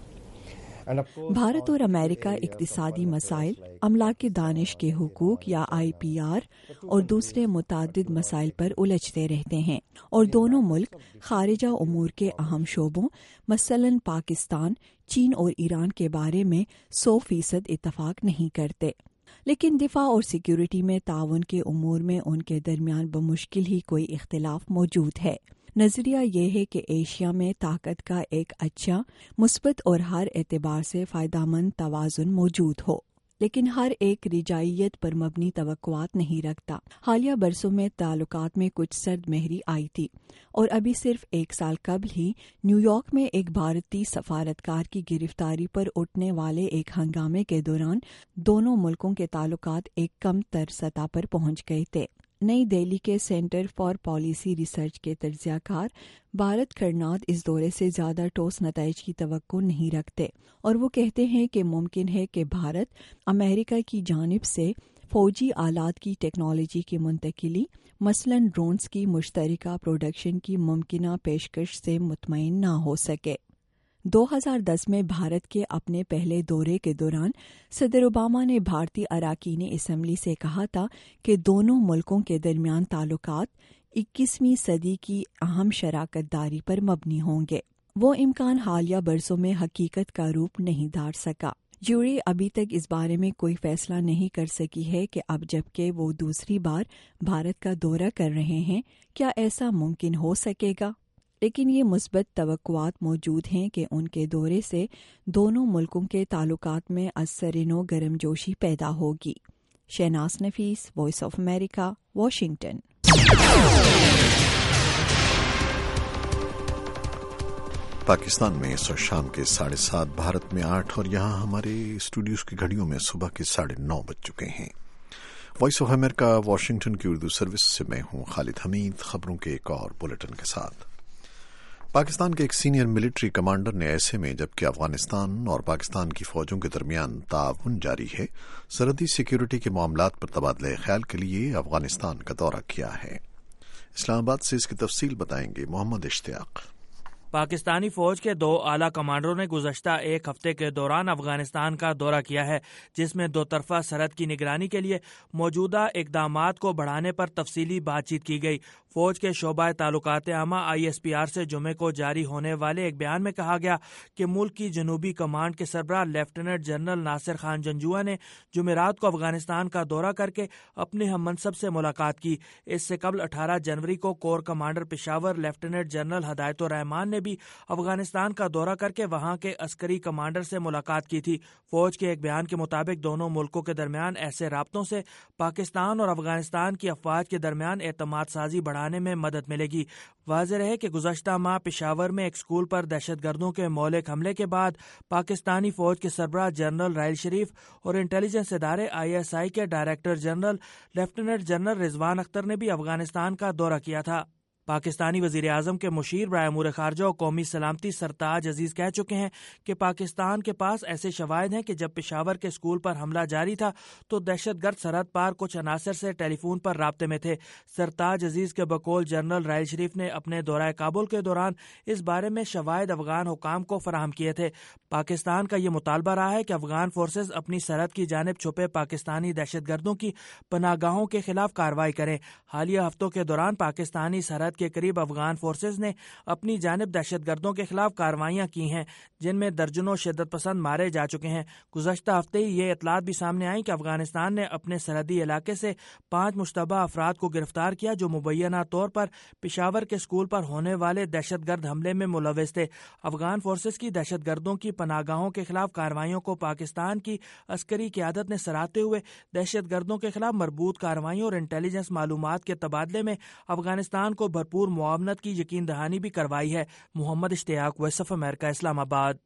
Bharat اور امریکہ اقتصادی مسائل، املاک دانش کے حقوق یا IPR اور دوسرے متعدد مسائل پر الجھتے رہتے ہیں، اور دونوں ملک خارجہ امور کے اہم شعبوں مثلاً پاکستان، چین اور ایران کے بارے میں 100% اتفاق نہیں کرتے، لیکن دفاع اور سیکیورٹی میں تعاون کے امور میں ان کے درمیان بمشکل ہی کوئی اختلاف موجود ہے۔ نظریہ یہ ہے کہ ایشیا میں طاقت کا ایک اچھا، مثبت اور ہر اعتبار سے فائدہ مند توازن موجود ہو، لیکن ہر ایک رجائیت پر مبنی توقعات نہیں رکھتا۔ حالیہ برسوں میں تعلقات میں کچھ سرد مہری آئی تھی، اور ابھی صرف 1 سال قبل ہی نیو یارک میں ایک بھارتی سفارتکار کی گرفتاری پر اٹھنے والے ایک ہنگامے کے دوران دونوں ملکوں کے تعلقات ایک کم تر سطح پر پہنچ گئے تھے۔ نئی دہلی کے سینٹر فار پالیسی ریسرچ کے تجزیہ کار بھارت کھڑناد اس دورے سے زیادہ ٹھوس نتائج کی توقع نہیں رکھتے اور وہ کہتے ہیں کہ ممکن ہے کہ بھارت امریکہ کی جانب سے فوجی آلات کی ٹیکنالوجی کی منتقلی مثلاً ڈرونز کی مشترکہ پروڈکشن کی ممکنہ پیشکش سے مطمئن نہ ہو سکے۔ 2010 میں بھارت کے اپنے پہلے دورے کے دوران صدر اوباما نے بھارتی اراکین اسمبلی سے کہا تھا کہ دونوں ملکوں کے درمیان تعلقات 21ویں صدی کی اہم شراکت داری پر مبنی ہوں گے۔ وہ امکان حالیہ برسوں میں حقیقت کا روپ نہیں دھار سکا۔ جوری ابھی تک اس بارے میں کوئی فیصلہ نہیں کر سکی ہے کہ اب جبکہ وہ دوسری بار بھارت کا دورہ کر رہے ہیں کیا ایسا ممکن ہو سکے گا، لیکن یہ مثبت توقعات موجود ہیں کہ ان کے دورے سے دونوں ملکوں کے تعلقات میں ازسرنو گرم جوشی پیدا ہوگی۔ Shahnaz Nafees, voice of America, Washington. Pakistan میں اس وقت شام کے 7:30، بھارت میں 8 اور یہاں ہمارے اسٹوڈیوز کی گھڑیوں میں صبح کے 9:30 بج چکے ہیں۔ وائس آف امریکہ واشنگٹن کی اردو سروس سے میں ہوں خالد حمید، خبروں کے ایک اور بلیٹن کے ساتھ۔ پاکستان کے ایک سینئر ملٹری کمانڈر نے ایسے میں جبکہ افغانستان اور پاکستان کی فوجوں کے درمیان تعاون جاری ہے، سرحدی سیکیورٹی کے معاملات پر تبادلہ خیال کے لیے افغانستان کا دورہ کیا ہے۔ اسلام آباد سے اس کی تفصیل بتائیں گے محمد اشتیاق۔ پاکستانی فوج کے 2 اعلیٰ کمانڈروں نے گزشتہ ایک ہفتے کے دوران افغانستان کا دورہ کیا ہے، جس میں 2 طرفہ سرحد کی نگرانی کے لیے موجودہ اقدامات کو بڑھانے پر تفصیلی بات چیت کی گئی۔ فوج کے شعبہ تعلقات عامہ ISPR سے جمعے کو جاری ہونے والے ایک بیان میں کہا گیا کہ ملک کی جنوبی کمانڈ کے سربراہ لیفٹیننٹ جنرل ناصر خان جنجوعہ نے جمعرات کو افغانستان کا دورہ کر کے اپنے ہم منصب سے ملاقات کی۔ اس سے قبل 18 جنوری کو corps commander Peshawar lieutenant general Hidayat Ur Rehman نے بھی افغانستان کا دورہ کر کے وہاں کے عسکری کمانڈر سے ملاقات کی تھی۔ فوج کے ایک بیان کے مطابق دونوں ملکوں کے درمیان ایسے رابطوں سے پاکستان اور افغانستان کی افواج کے درمیان اعتماد سازی بڑھانے میں مدد ملے گی۔ واضح رہے کہ گزشتہ ماہ پشاور میں ایک اسکول پر دہشت گردوں کے مہلک حملے کے بعد پاکستانی فوج کے سربراہ جنرل راحیل شریف اور انٹیلیجنس ادارے ISI کے director general lieutenant general Rizwan Akhtar نے بھی افغانستان کا دورہ کیا تھا۔ پاکستانی وزیر اعظم کے مشیر برائے امور خارجہ و قومی سلامتی سرتاج عزیز کہہ چکے ہیں کہ پاکستان کے پاس ایسے شواہد ہیں کہ جب پشاور کے اسکول پر حملہ جاری تھا تو دہشت گرد سرحد پار کچھ عناصر سے ٹیلی فون پر رابطے میں تھے۔ سرتاج عزیز کے بقول جنرل راحیل شریف نے اپنے دورہ کابل کے دوران اس بارے میں شواہد افغان حکام کو فراہم کیے تھے۔ پاکستان کا یہ مطالبہ رہا ہے کہ افغان فورسز اپنی سرحد کی جانب چھپے پاکستانی دہشت گردوں کی پناہ گاہوں کے خلاف کارروائی کریں۔ حالیہ ہفتوں کے دوران پاکستانی سرحد کے قریب افغان فورسز نے اپنی جانب دہشت گردوں کے خلاف کارروائیاں کی ہیں، جن میں درجنوں شدت پسند مارے جا چکے ہیں۔ گزشتہ ہفتے ہی یہ اطلاعات بھی سامنے آئیں کہ افغانستان نے اپنے سرحدی علاقے سے 5 مشتبہ افراد کو گرفتار کیا جو مبینہ طور پر پشاور کے اسکول پر ہونے والے دہشت گرد حملے میں ملوث تھے۔ افغان فورسز کی دہشت گردوں کی پناہ گاہوں کے خلاف کارروائیوں کو پاکستان کی عسکری قیادت نے سراہتے ہوئے دہشت گردوں کے خلاف مربوط کارروائیوں اور انٹیلیجنس معلومات کے تبادلے میں افغانستان کو بھرپور معاونت کی یقین دہانی بھی کروائی ہے۔ محمد اشتیاق، وائس آف امریکہ، اسلام آباد۔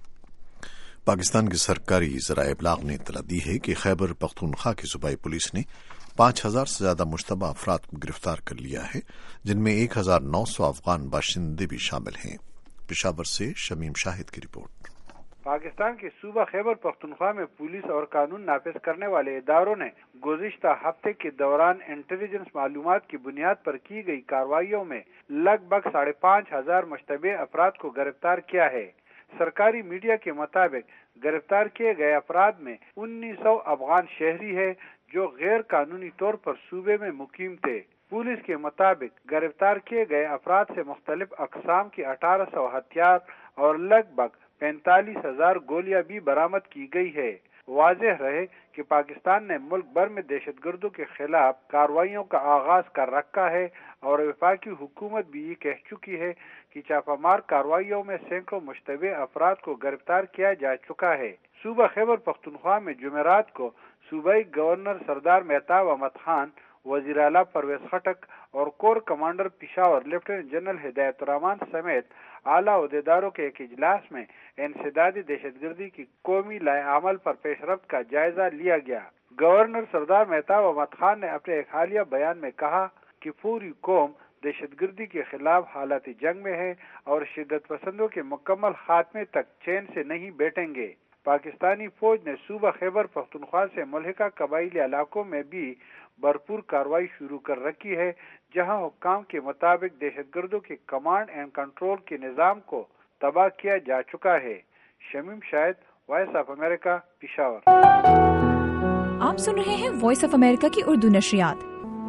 پاکستان کے سرکاری ذرائع ابلاغ نے اطلاع دی ہے کہ خیبر پختونخوا کی صوبائی پولیس نے 5000 سے زیادہ مشتبہ افراد کو گرفتار کر لیا ہے، جن میں 1900 افغان باشندے بھی شامل ہیں۔ پشاور سے شمیم شاہد کی رپورٹ۔ پاکستان کے صوبہ خیبر پختونخوا میں پولیس اور قانون نافذ کرنے والے اداروں نے گزشتہ ہفتے کے دوران انٹیلیجنس معلومات کی بنیاد پر کی گئی کارروائیوں میں لگ بھگ 5500 مشتبہ افراد کو گرفتار کیا ہے۔ سرکاری میڈیا کے مطابق گرفتار کیے گئے افراد میں 1900 افغان شہری ہے جو غیر قانونی طور پر صوبے میں مقیم تھے۔ پولیس کے مطابق گرفتار کیے گئے افراد سے مختلف اقسام کے 1800 ہتھیار اور لگ بھگ 45,000 گولیاں بھی برآمد کی گئی ہے۔ واضح رہے کہ پاکستان نے ملک بھر میں دہشت گردوں کے خلاف کارروائیوں کا آغاز کر رکھا ہے اور وفاقی حکومت بھی یہ کہہ چکی ہے کہ چھاپہ مار کارروائیوں میں سینکڑوں مشتبہ افراد کو گرفتار کیا جا چکا ہے۔ صوبہ خیبر پختونخوا میں جمعرات کو صوبائی گورنر سردار مہتاب احمد خان، وزیر اعلیٰ پرویز خٹک اور corps commander Peshawar lieutenant general Hidayat Ur Rehman سمیت اعلیٰ عہدیداروں کے ایک اجلاس میں انسدادی دہشت گردی کی قومی لائحہ عمل پر پیش رفت کا جائزہ لیا گیا۔ گورنر سردار مہتاب احمد خان نے اپنے ایک حالیہ بیان میں کہا کہ پوری قوم دہشت گردی کے خلاف حالت جنگ میں ہے اور شدت پسندوں کے مکمل خاتمے تک چین سے نہیں بیٹھیں گے۔ پاکستانی فوج نے صوبہ خیبر پختونخوا سے ملحقہ قبائلی علاقوں میں بھی بھرپور کارروائی شروع کر رکھی ہے، جہاں حکام کے مطابق دہشت گردوں کے کمانڈ اینڈ کنٹرول کے نظام کو تباہ کیا جا چکا ہے۔ Shamim Shahid, voice of America, Peshawar. آپ سن رہے ہیں وائس آف امریکہ کی اردو نشریات۔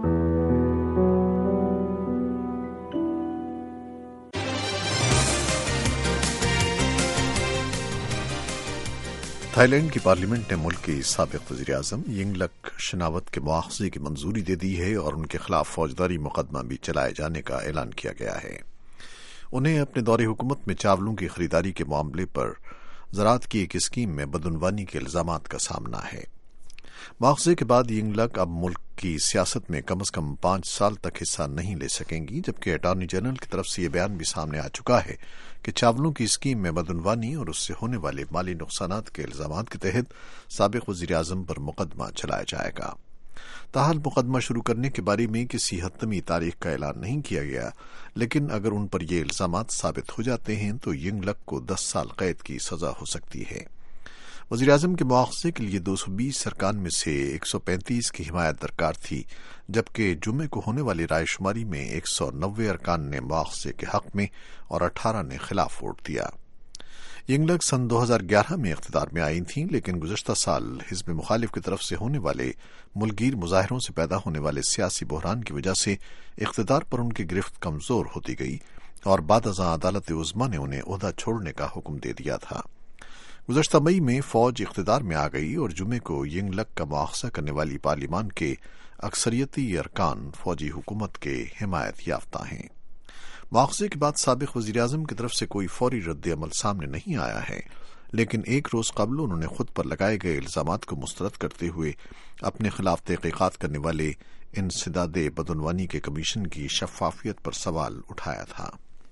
تھائی لینڈ کی پارلیمنٹ نے ملک کے سابق وزیر اعظم ینگلک شناوت کے مواخذے کی منظوری دے دی ہے اور ان کے خلاف فوجداری مقدمہ بھی چلائے جانے کا اعلان کیا گیا ہے۔ انہیں اپنے دور حکومت میں چاولوں کی خریداری کے معاملے پر زراعت کی ایک اسکیم میں بدعنوانی کے الزامات کا سامنا ہے۔ مواخذے کے بعد ینگلک اب ملک کی سیاست میں کم از کم 5 سال تک حصہ نہیں لے سکیں گی، جبکہ اٹارنی جنرل کی طرف سے یہ بیان بھی سامنے آ چکا ہے کہ چاولوں کی اسکیم میں بدعنوانی اور اس سے ہونے والے مالی نقصانات کے الزامات کے تحت سابق وزیر اعظم پر مقدمہ چلایا جائے گا۔ تاحال مقدمہ شروع کرنے کے بارے میں کسی حتمی تاریخ کا اعلان نہیں کیا گیا، لیکن اگر ان پر یہ الزامات ثابت ہو جاتے ہیں تو ینگلک کو 10 سال قید کی سزا ہو سکتی ہے۔ وزیر اعظم کے مواخذے کے لیے 220 ارکان میں سے 135 کی حمایت درکار تھی، جبکہ جمعے کو ہونے والی رائے شماری میں 190 ارکان نے مواخذے کے حق میں اور 18 نے خلاف ووٹ دیا۔ ینگلک سن 2011 میں اقتدار میں آئی تھیں، لیکن گزشتہ سال حزب مخالف کی طرف سے ہونے والے ملکگیر مظاہروں سے پیدا ہونے والے سیاسی بحران کی وجہ سے اقتدار پر ان کی گرفت کمزور ہوتی گئی اور بعد ازاں عدالت عظمیٰ نے انہیں عہدہ چھوڑنے کا حکم دے دیا تھا۔ گزشتہ مئی میں فوج اقتدار میں آ گئی اور جمعے کو ینگلک کا مواخذہ کرنے والی پارلیمان کے اکثریتی ارکان فوجی حکومت کے حمایت یافتہ ہیں۔ مواخذے کے بعد سابق وزیر اعظم کی طرف سے کوئی فوری رد عمل سامنے نہیں آیا ہے، لیکن ایک روز قبل انہوں نے خود پر لگائے گئے الزامات کو مسترد کرتے ہوئے اپنے خلاف تحقیقات کرنے والے انسداد بدعنوانی کے کمیشن کی شفافیت پر سوال اٹھایا تھا۔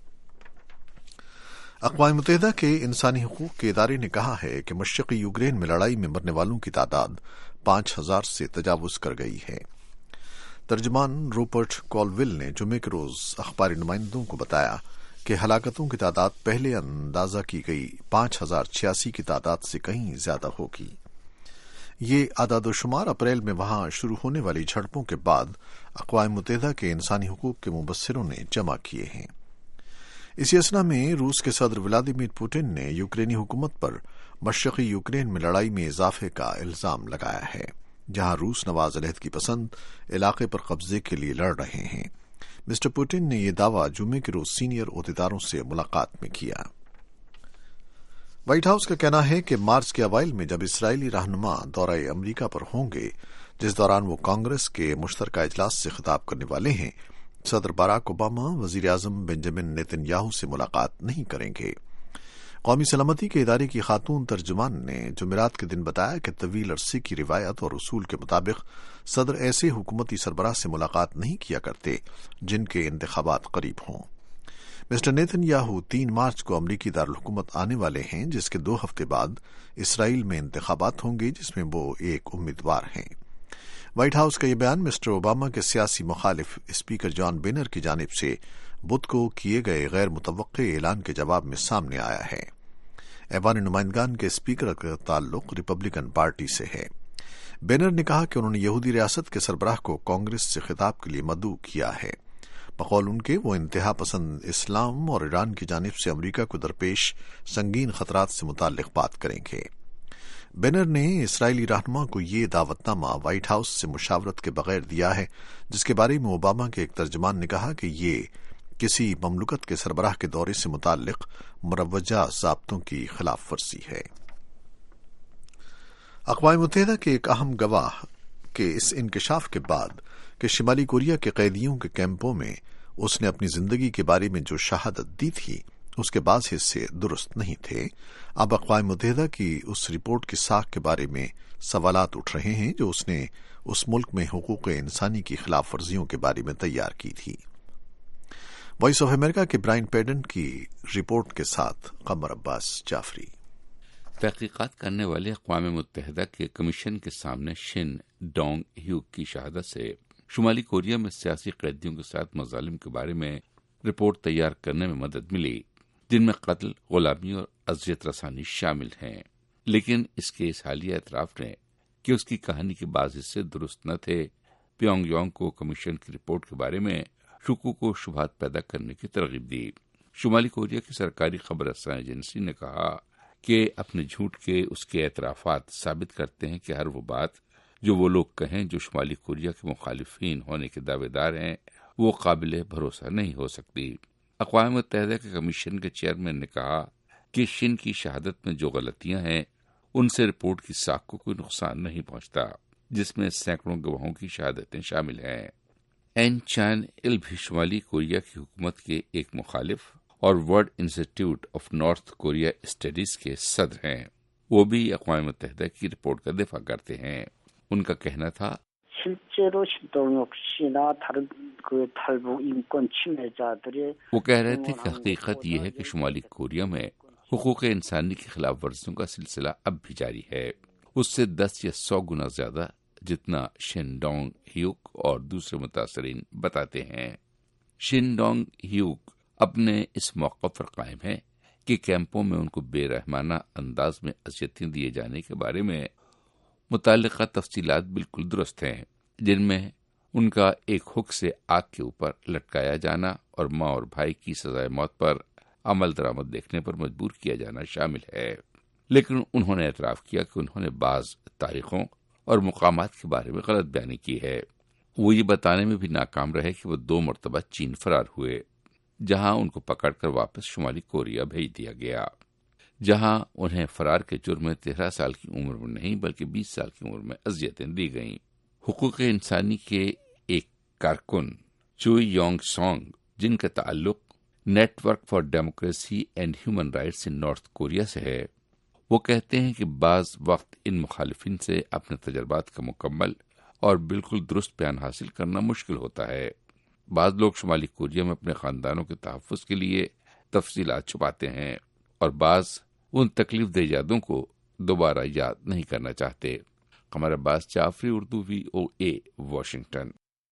اقوام متحدہ کے انسانی حقوق کے ادارے نے کہا ہے کہ مشرقی یوکرین میں لڑائی میں مرنے والوں کی تعداد 5000 سے تجاوز کر گئی ہے۔ ترجمان روپرٹ کولول نے جمعے کے روز اخباری نمائندوں کو بتایا کہ ہلاکتوں کی تعداد پہلے اندازہ کی گئی 5086 کی تعداد سے کہیں زیادہ ہوگی۔ یہ اعداد و شمار اپریل میں وہاں شروع ہونے والی جھڑپوں کے بعد اقوام متحدہ کے انسانی حقوق کے مبصروں نے جمع کیے ہیں۔ اسی اثنا میں روس کے صدر ولادیمیر پوٹن نے یوکرینی حکومت پر مشرقی یوکرین میں لڑائی میں اضافے کا الزام لگایا ہے، جہاں روس نواز علیحدگی پسند علاقے پر قبضے کے لیے لڑ رہے ہیں۔ مسٹر پوٹن نے یہ دعویٰ جمعے کے روز سینئر عہدیداروں سے ملاقات میں کیا۔ وائٹ ہاؤس کا کہنا ہے کہ مارچ کے اوائل میں جب اسرائیلی رہنما دورہ امریکہ پر ہوں گے، جس دوران وہ کانگریس کے مشترکہ اجلاس سے خطاب کرنے والے ہیں، صدر باراک اوباما وزیر اعظم بنجامن نیتن یاہو سے ملاقات نہیں کریں گے۔ قومی سلامتی کے ادارے کی خاتون ترجمان نے جمعرات کے دن بتایا کہ طویل عرصے کی روایت اور اصول کے مطابق صدر ایسے حکومتی سربراہ سے ملاقات نہیں کیا کرتے جن کے انتخابات قریب ہوں۔ مسٹر نیتن یاہو 3 مارچ کو امریکی دارالحکومت آنے والے ہیں، جس کے 2 ہفتے بعد اسرائیل میں انتخابات ہوں گے، جس میں وہ ایک امیدوار ہیں۔ وائٹ ہاؤس کا یہ بیان مسٹر اوباما کے سیاسی مخالف اسپیکر جان بینر کی جانب سے بدھ کو کیے گئے غیر متوقع اعلان کے جواب میں سامنے آیا ہے۔ ایوان نمائندگان کے اسپیکر کا تعلق ریپبلکن پارٹی سے ہے۔ بینر نے کہا کہ انہوں نے یہودی ریاست کے سربراہ کو کانگریس سے خطاب کے لیے مدعو کیا ہے۔ بقول ان کے وہ انتہا پسند اسلام اور ایران کی جانب سے امریکہ کو درپیش سنگین خطرات سے متعلق بات کریں گے۔ بینر نے اسرائیلی رہنما کو یہ دعوت نامہ وائٹ ہاؤس سے مشاورت کے بغیر دیا ہے، جس کے بارے میں اوباما کے ایک ترجمان نے کہا کہ یہ کسی مملکت کے سربراہ کے دورے سے متعلق مروجہ ضابطوں کی خلاف ورزی ہے۔ اقوام متحدہ کے ایک اہم گواہ کے اس انکشاف کے بعد کہ شمالی کوریا کے قیدیوں کے کیمپوں میں اس نے اپنی زندگی کے بارے میں جو شہادت دی تھی اس کے بعض حصے درست نہیں تھے، اب اقوام متحدہ کی اس رپورٹ کی ساخت کے بارے میں سوالات اٹھ رہے ہیں جو اس نے اس ملک میں حقوق انسانی کی خلاف ورزیوں کے بارے میں تیار کی تھی۔ وائس آف امریکہ کے برائن پیڈن کی رپورٹ کے ساتھ قمر عباس جعفری۔ تحقیقات کرنے والے اقوام متحدہ کے کمیشن کے سامنے شن ڈونگ ہیوک کی شہادت سے شمالی کوریا میں سیاسی قیدیوں کے ساتھ مظالم کے بارے میں رپورٹ تیار کرنے میں مدد ملی، جن میں قتل، غلامی اور اذیت رسانی شامل ہیں، لیکن اس کے اس حالیہ اعتراف نے کہ اس کی کہانی کے بعض حصے درست نہ تھے، پیونگ یانگ کو کمیشن کی رپورٹ کے بارے میں شکوک و شبہات پیدا کرنے کی ترغیب دی۔ شمالی کوریا کی سرکاری خبر رساں ایجنسی نے کہا کہ اپنے جھوٹ کے اس کے اعترافات ثابت کرتے ہیں کہ ہر وہ بات جو وہ لوگ کہیں جو شمالی کوریا کے مخالفین ہونے کے دعوے دار ہیں وہ قابل بھروسہ نہیں ہو سکتی۔ اقوام متحدہ کے کمیشن کے چیئرمین نے کہا کہ شن کی شہادت میں جو غلطیاں ہیں ان سے رپورٹ کی ساکھ کو کوئی نقصان نہیں پہنچتا، جس میں سینکڑوں گواہوں کی شہادتیں شامل ہیں۔ این چان ایل بھی شمالی کوریا کی حکومت کے ایک مخالف اور world institute of North Korea studies کے صدر ہیں، وہ بھی اقوام متحدہ کی رپورٹ کا دفاع کرتے ہیں۔ ان کا کہنا تھا وہ کہہ رہے تھے کہ حقیقت یہ ہے کہ شمالی کوریا میں حقوق انسانی کی خلاف ورزیوں کا سلسلہ اب بھی جاری ہے، اس سے 10 یا 100 گنا زیادہ، جتنا شن ڈونگ ہیوک اور دوسرے متاثرین بتاتے ہیں۔ شن ڈونگ ہیوک اپنے اس موقع پر قائم ہے کہ کیمپوں میں ان کو بے رحمانہ انداز میں اذیتیں دیے جانے کے بارے میں متعلقہ تفصیلات بالکل درست ہیں، جن میں ان کا ایک ہک سے آگ کے اوپر لٹکایا جانا اور ماں اور بھائی کی سزائے موت پر عمل درآمد دیکھنے پر مجبور کیا جانا شامل ہے۔ لیکن انہوں نے اعتراف کیا کہ انہوں نے بعض تاریخوں اور مقامات کے بارے میں غلط بیانی کی ہے۔ وہ یہ بتانے میں بھی ناکام رہے کہ وہ 2 مرتبہ چین فرار ہوئے، جہاں ان کو پکڑ کر واپس شمالی کوریا بھیج دیا گیا، جہاں انہیں فرار کے جرم میں 13 سال کی عمر میں نہیں بلکہ 20 سال کی عمر میں اذیتیں دی گئیں۔ حقوق انسانی کے ایک کارکن چوئی یونگ سونگ، جن کا تعلق network for democracy and human rights in North Korea سے ہے، وہ کہتے ہیں کہ بعض وقت ان مخالفین سے اپنے تجربات کا مکمل اور بالکل درست بیان حاصل کرنا مشکل ہوتا ہے۔ بعض لوگ شمالی کوریا میں اپنے خاندانوں کے تحفظ کے لیے تفصیلات چھپاتے ہیں اور بعض ان تکلیف دہ یادوں کو دوبارہ یاد نہیں کرنا چاہتے۔ Qamar Abbas Jafri, Urdu VOA، Washington.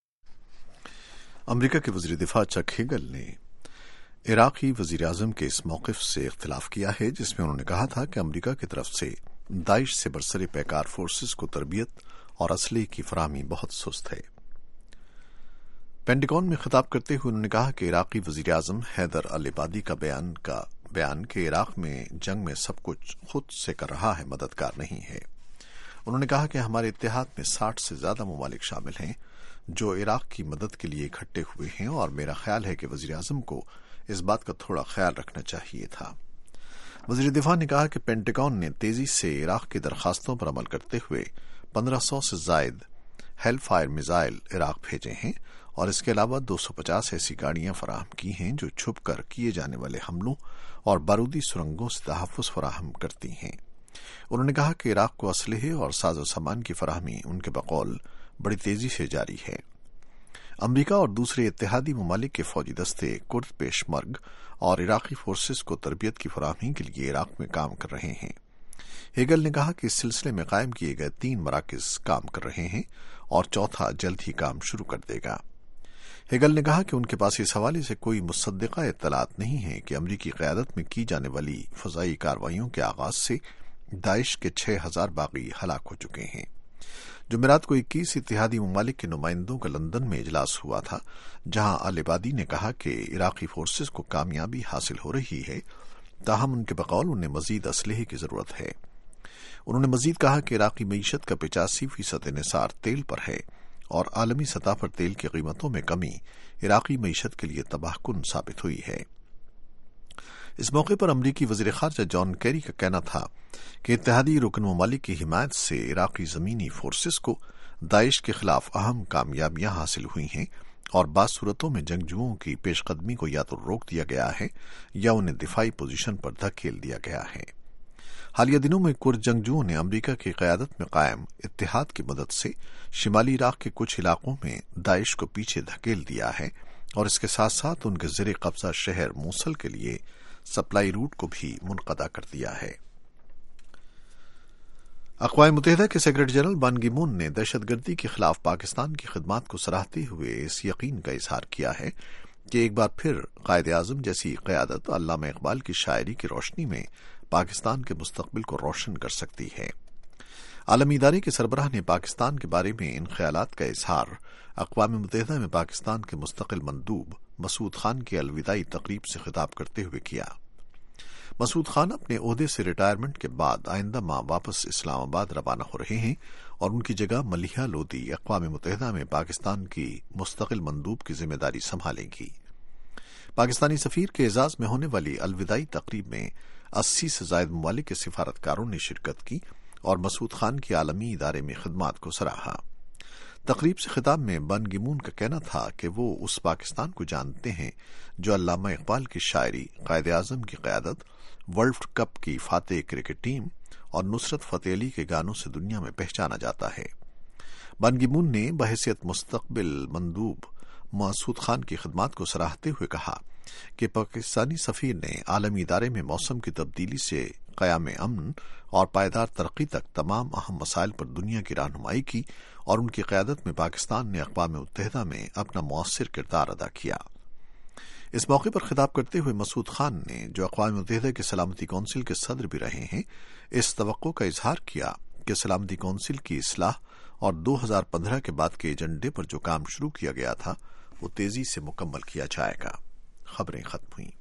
America کے وزیر دفاع چک ہیگل نے عراقی وزیر اعظم کے اس موقف سے اختلاف کیا ہے جس میں انہوں نے کہا تھا کہ امریکہ کی طرف سے داعش سے برسر پیکار فورسز کو تربیت اور اسلحے کی فراہمی بہت سست ہے۔ پینٹاگون میں خطاب کرتے ہوئے انہوں نے کہا کہ عراقی وزیر اعظم حیدر العبادی کا بیان کہ عراق میں جنگ میں سب کچھ خود سے کر رہا ہے مددگار نہیں ہے۔ انہوں نے کہا کہ ہمارے اتحاد میں 60 سے زیادہ ممالک شامل ہیں جو عراق کی مدد کے لیے اکٹھے ہوئے ہیں، اور میرا خیال ہے کہ وزیر اعظم کو اس بات کا تھوڑا خیال رکھنا چاہیے تھا۔ وزیر دفاع نے کہا کہ پینٹاگون نے تیزی سے عراق کی درخواستوں پر عمل کرتے ہوئے 1500 سے زائد ہیل فائر میزائل عراق بھیجے ہیں اور اس کے علاوہ 250 ایسی گاڑیاں فراہم کی ہیں جو چھپ کر کیے جانے والے حملوں اور بارودی سرنگوں سے تحفظ فراہم کرتی ہیں۔ انہوں نے کہا کہ عراق کو اسلحے اور ساز و سامان کی فراہمی ان کے بقول بڑی تیزی سے جاری ہے۔ امریکہ اور دوسرے اتحادی ممالک کے فوجی دستے کرد پیش مرگ اور عراقی فورسز کو تربیت کی فراہمی کے لیے عراق میں کام کر رہے ہیں۔ ہیگل نے کہا کہ اس سلسلے میں قائم کیے گئے 3 مراکز کام کر رہے ہیں اور چوتھا جلد ہی کام شروع کر دے گا۔ ہیگل نے کہا کہ ان کے پاس اس حوالے سے کوئی مصدقہ اطلاعات نہیں ہے کہ امریکی قیادت میں کی جانے والی فضائی کارروائیوں کے آغاز سے داعش کے 6000 باغی ہلاک ہو چکے ہیں۔ جمعرات کو 21 اتحادی ممالک کے نمائندوں کا لندن میں اجلاس ہوا تھا، جہاں العبادی نے کہا کہ عراقی فورسز کو کامیابی حاصل ہو رہی ہے، تاہم ان کے بقول انہیں مزید اسلحے کی ضرورت ہے۔ انہوں نے مزید کہا کہ عراقی معیشت کا 85% انحصار تیل پر ہے اور عالمی سطح پر تیل کی قیمتوں میں کمی عراقی معیشت کے لیے تباہ کن ثابت ہوئی ہے۔ اس موقع پر امریکی وزیر خارجہ جان کیری کا کہنا تھا کہ اتحادی رکن ممالک کی حمایت سے عراقی زمینی فورسز کو داعش کے خلاف اہم کامیابیاں حاصل ہوئی ہیں اور بعض صورتوں میں جنگجوؤں کی پیش قدمی کو یا تو روک دیا گیا ہے یا انہیں دفاعی پوزیشن پر دھکیل دیا گیا ہے۔ حالیہ دنوں میں کرد جنگجوؤں نے امریکہ کی قیادت میں قائم اتحاد کی مدد سے شمالی عراق کے کچھ علاقوں میں داعش کو پیچھے دھکیل دیا ہے اور اس کے ساتھ ساتھ ان کے زیر قبضہ شہر موصل کے لیے سپلائی روٹ کو بھی منقطع کر دیا ہے۔ اقوام متحدہ کے سیکرٹری جنرل بان کی مون نے دہشت گردی کے خلاف پاکستان کی خدمات کو سراہتے ہوئے اس یقین کا اظہار کیا ہے کہ ایک بار پھر قائد اعظم جیسی قیادت علامہ اقبال کی شاعری کی روشنی میں پاکستان کے مستقبل کو روشن کر سکتی ہے۔ عالمی ادارے کے سربراہ نے پاکستان کے بارے میں ان خیالات کا اظہار اقوام متحدہ میں پاکستان کے مستقل مندوب مسعود خان کی الوداعی تقریب سے خطاب کرتے ہوئے کیا۔ مسعود خان اپنے عہدے سے ریٹائرمنٹ کے بعد آئندہ ماہ واپس اسلام آباد روانہ ہو رہے ہیں اور ان کی جگہ ملیحہ لودھی اقوام متحدہ میں پاکستان کی مستقل مندوب کی ذمہ داری سنبھالیں گی۔ پاکستانی سفیر کے اعزاز میں ہونے والی الوداعی تقریب میں 80 سے زائد ممالک کے سفارتکاروں نے شرکت کی اور مسعود خان کی عالمی ادارے میں خدمات کو سراہا۔ تقریب سے خطاب میں بان کی مون کا کہنا تھا کہ وہ اس پاکستان کو جانتے ہیں جو علامہ اقبال کی شاعری، قائد اعظم کی قیادت، ورلڈ کپ کی فاتح کرکٹ ٹیم اور نصرت فتح علی کے گانوں سے دنیا میں پہچانا جاتا ہے۔ بان کی مون نے بحیثیت مستقبل مندوب مسعود خان کی خدمات کو سراہتے ہوئے کہا کہ پاکستانی سفیر نے عالمی ادارے میں موسم کی تبدیلی سے قیام امن اور پائیدار ترقی تک تمام اہم مسائل پر دنیا کی رہنمائی کی اور ان کی قیادت میں پاکستان نے اقوام متحدہ میں اپنا مؤثر کردار ادا کیا۔ اس موقع پر خطاب کرتے ہوئے مسعود خان نے، جو اقوام متحدہ کے سلامتی کونسل کے صدر بھی رہے ہیں، اس توقع کا اظہار کیا کہ سلامتی کونسل کی اصلاح اور 2015 کے بعد کے ایجنڈے پر جو کام شروع کیا گیا تھا وہ تیزی سے مکمل کیا جائے گا۔ خبریں ختم ہوئیں۔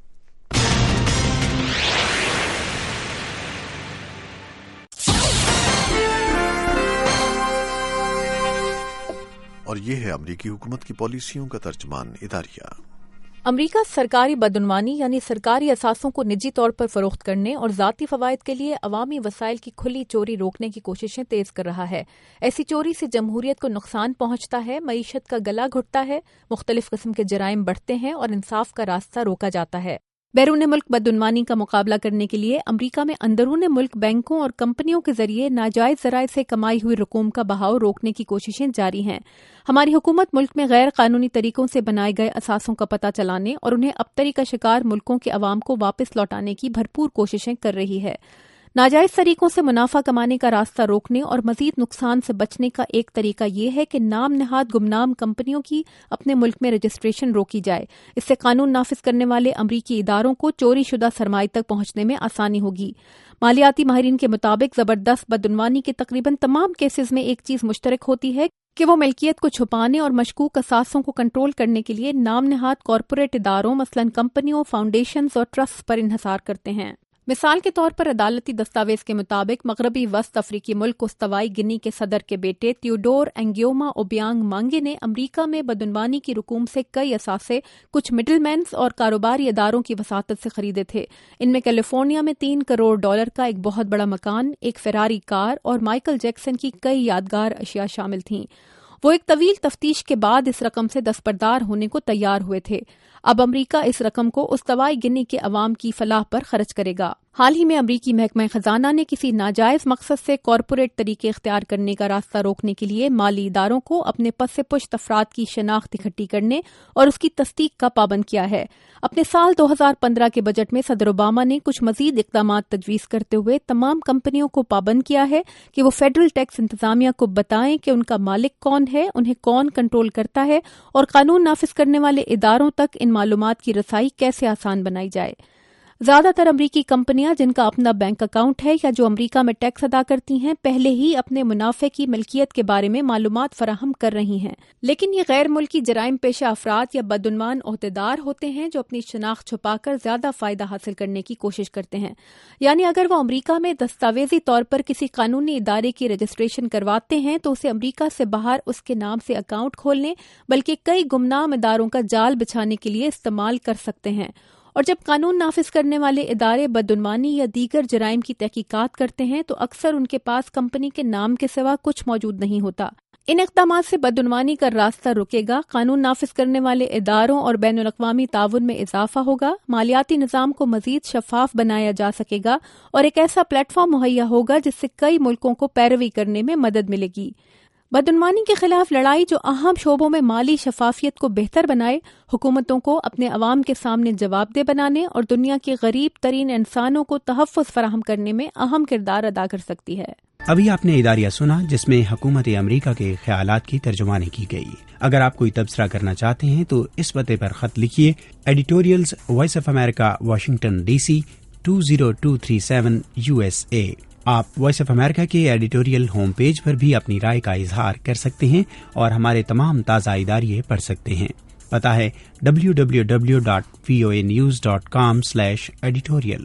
اور یہ ہے امریکی حکومت کی پالیسیوں کا ترجمان اداریہ۔ امریکہ سرکاری بدعنوانی یعنی سرکاری اثاثوں کو نجی طور پر فروخت کرنے اور ذاتی فوائد کے لیے عوامی وسائل کی کھلی چوری روکنے کی کوششیں تیز کر رہا ہے۔ ایسی چوری سے جمہوریت کو نقصان پہنچتا ہے، معیشت کا گلا گھٹتا ہے، مختلف قسم کے جرائم بڑھتے ہیں اور انصاف کا راستہ روکا جاتا ہے۔ بیرون ملک بدعنوانی کا مقابلہ کرنے کے لیے امریکہ میں اندرون ملک بینکوں اور کمپنیوں کے ذریعے ناجائز ذرائع سے کمائی ہوئی رقوم کا بہاؤ روکنے کی کوششیں جاری ہیں۔ ہماری حکومت ملک میں غیر قانونی طریقوں سے بنائے گئے اثاثوں کا پتہ چلانے اور انہیں ابتری کا شکار ملکوں کے عوام کو واپس لوٹانے کی بھرپور کوششیں کر رہی ہے۔ ناجائز طریقوں سے منافع کمانے کا راستہ روکنے اور مزید نقصان سے بچنے کا ایک طریقہ یہ ہے کہ نام نہاد گمنام کمپنیوں کی اپنے ملک میں رجسٹریشن روکی جائے۔ اس سے قانون نافذ کرنے والے امریکی اداروں کو چوری شدہ سرمائے تک پہنچنے میں آسانی ہوگی۔ مالیاتی ماہرین کے مطابق زبردست بدعنوانی کے تقریباً تمام کیسز میں ایک چیز مشترک ہوتی ہے کہ وہ ملکیت کو چھپانے اور مشکوک اثاثوں کو کنٹرول کرنے کے لیے نام نہاد کارپوریٹ اداروں مثلاً کمپنیوں، فاؤنڈیشنز اور ٹرسٹ پر انحصار کرتے ہیں۔ مثال کے طور پر عدالتی دستاویز کے مطابق مغربی وسط افریقی ملک استوائی گنی کے صدر کے بیٹے تیوڈور انگیوما اوبیانگ مانگے نے امریکہ میں بدعنوانی کی رقوم سے کئی اثاثے کچھ مڈل مینز اور کاروباری اداروں کی وساطت سے خریدے تھے۔ ان میں کیلیفورنیا میں $3 کروڑ کا ایک بہت بڑا مکان، ایک فراری کار اور مائیکل جیکسن کی کئی یادگار اشیاء شامل تھیں۔ وہ ایک طویل تفتیش کے بعد اس رقم سے دستبردار ہونے کو تیار ہوئے تھے۔ اب امریکہ اس رقم کو استوائی گنی کے عوام کی فلاح پر خرچ کرے گا۔ حال ہی میں امریکی محکمہ خزانہ نے کسی ناجائز مقصد سے کارپوریٹ طریقے اختیار کرنے کا راستہ روکنے کے لیے مالی اداروں کو اپنے پس پشت افراد کی شناخت اکٹھی کرنے اور اس کی تصدیق کا پابند کیا ہے۔ اپنے سال 2015 کے بجٹ میں صدر اوباما نے کچھ مزید اقدامات تجویز کرتے ہوئے تمام کمپنیوں کو پابند کیا ہے کہ وہ فیڈرل ٹیکس انتظامیہ کو بتائیں کہ ان کا مالک کون ہے، انہیں کون کنٹرول کرتا ہے اور قانون نافذ کرنے والے اداروں تک ان معلومات کی رسائی کیسے آسان بنائی جائے۔ زیادہ تر امریکی کمپنیاں جن کا اپنا بینک اکاؤنٹ ہے یا جو امریکہ میں ٹیکس ادا کرتی ہیں پہلے ہی اپنے منافع کی ملکیت کے بارے میں معلومات فراہم کر رہی ہیں، لیکن یہ غیر ملکی جرائم پیشہ افراد یا بدعنوان عہدیدار ہوتے ہیں جو اپنی شناخت چھپا کر زیادہ فائدہ حاصل کرنے کی کوشش کرتے ہیں۔ یعنی اگر وہ امریکہ میں دستاویزی طور پر کسی قانونی ادارے کی رجسٹریشن کرواتے ہیں تو اسے امریکہ سے باہر اس کے نام سے اکاؤنٹ کھولنے بلکہ کئی گمنام اداروں کا جال بچھانے کے لیے استعمال کر سکتے ہیں۔ اور جب قانون نافذ کرنے والے ادارے بدعنوانی یا دیگر جرائم کی تحقیقات کرتے ہیں تو اکثر ان کے پاس کمپنی کے نام کے سوا کچھ موجود نہیں ہوتا۔ ان اقدامات سے بدعنوانی کا راستہ رکے گا، قانون نافذ کرنے والے اداروں اور بین الاقوامی تعاون میں اضافہ ہوگا، مالیاتی نظام کو مزید شفاف بنایا جا سکے گا اور ایک ایسا پلیٹ فارم مہیا ہوگا جس سے کئی ملکوں کو پیروی کرنے میں مدد ملے گی۔ بدعنوانی کے خلاف لڑائی جو اہم شعبوں میں مالی شفافیت کو بہتر بنائے، حکومتوں کو اپنے عوام کے سامنے جواب دہ بنانے اور دنیا کے غریب ترین انسانوں کو تحفظ فراہم کرنے میں اہم کردار ادا کر سکتی ہے۔ ابھی آپ نے اداریہ سنا جس میں حکومت امریکہ کے خیالات کی ترجمانی کی گئی. اگر آپ کوئی تبصرہ کرنا چاہتے ہیں تو اس پتے پر خط لکھیے editorials voice of America Washington DC 20237 USA. آپ وائس آف امریکہ کے ایڈیٹوریل ہوم پیج پر بھی اپنی رائے کا اظہار کر سکتے ہیں اور ہمارے تمام تازہ اداریے پڑھ سکتے ہیں. پتہ ہے www.voanews.com/editorial.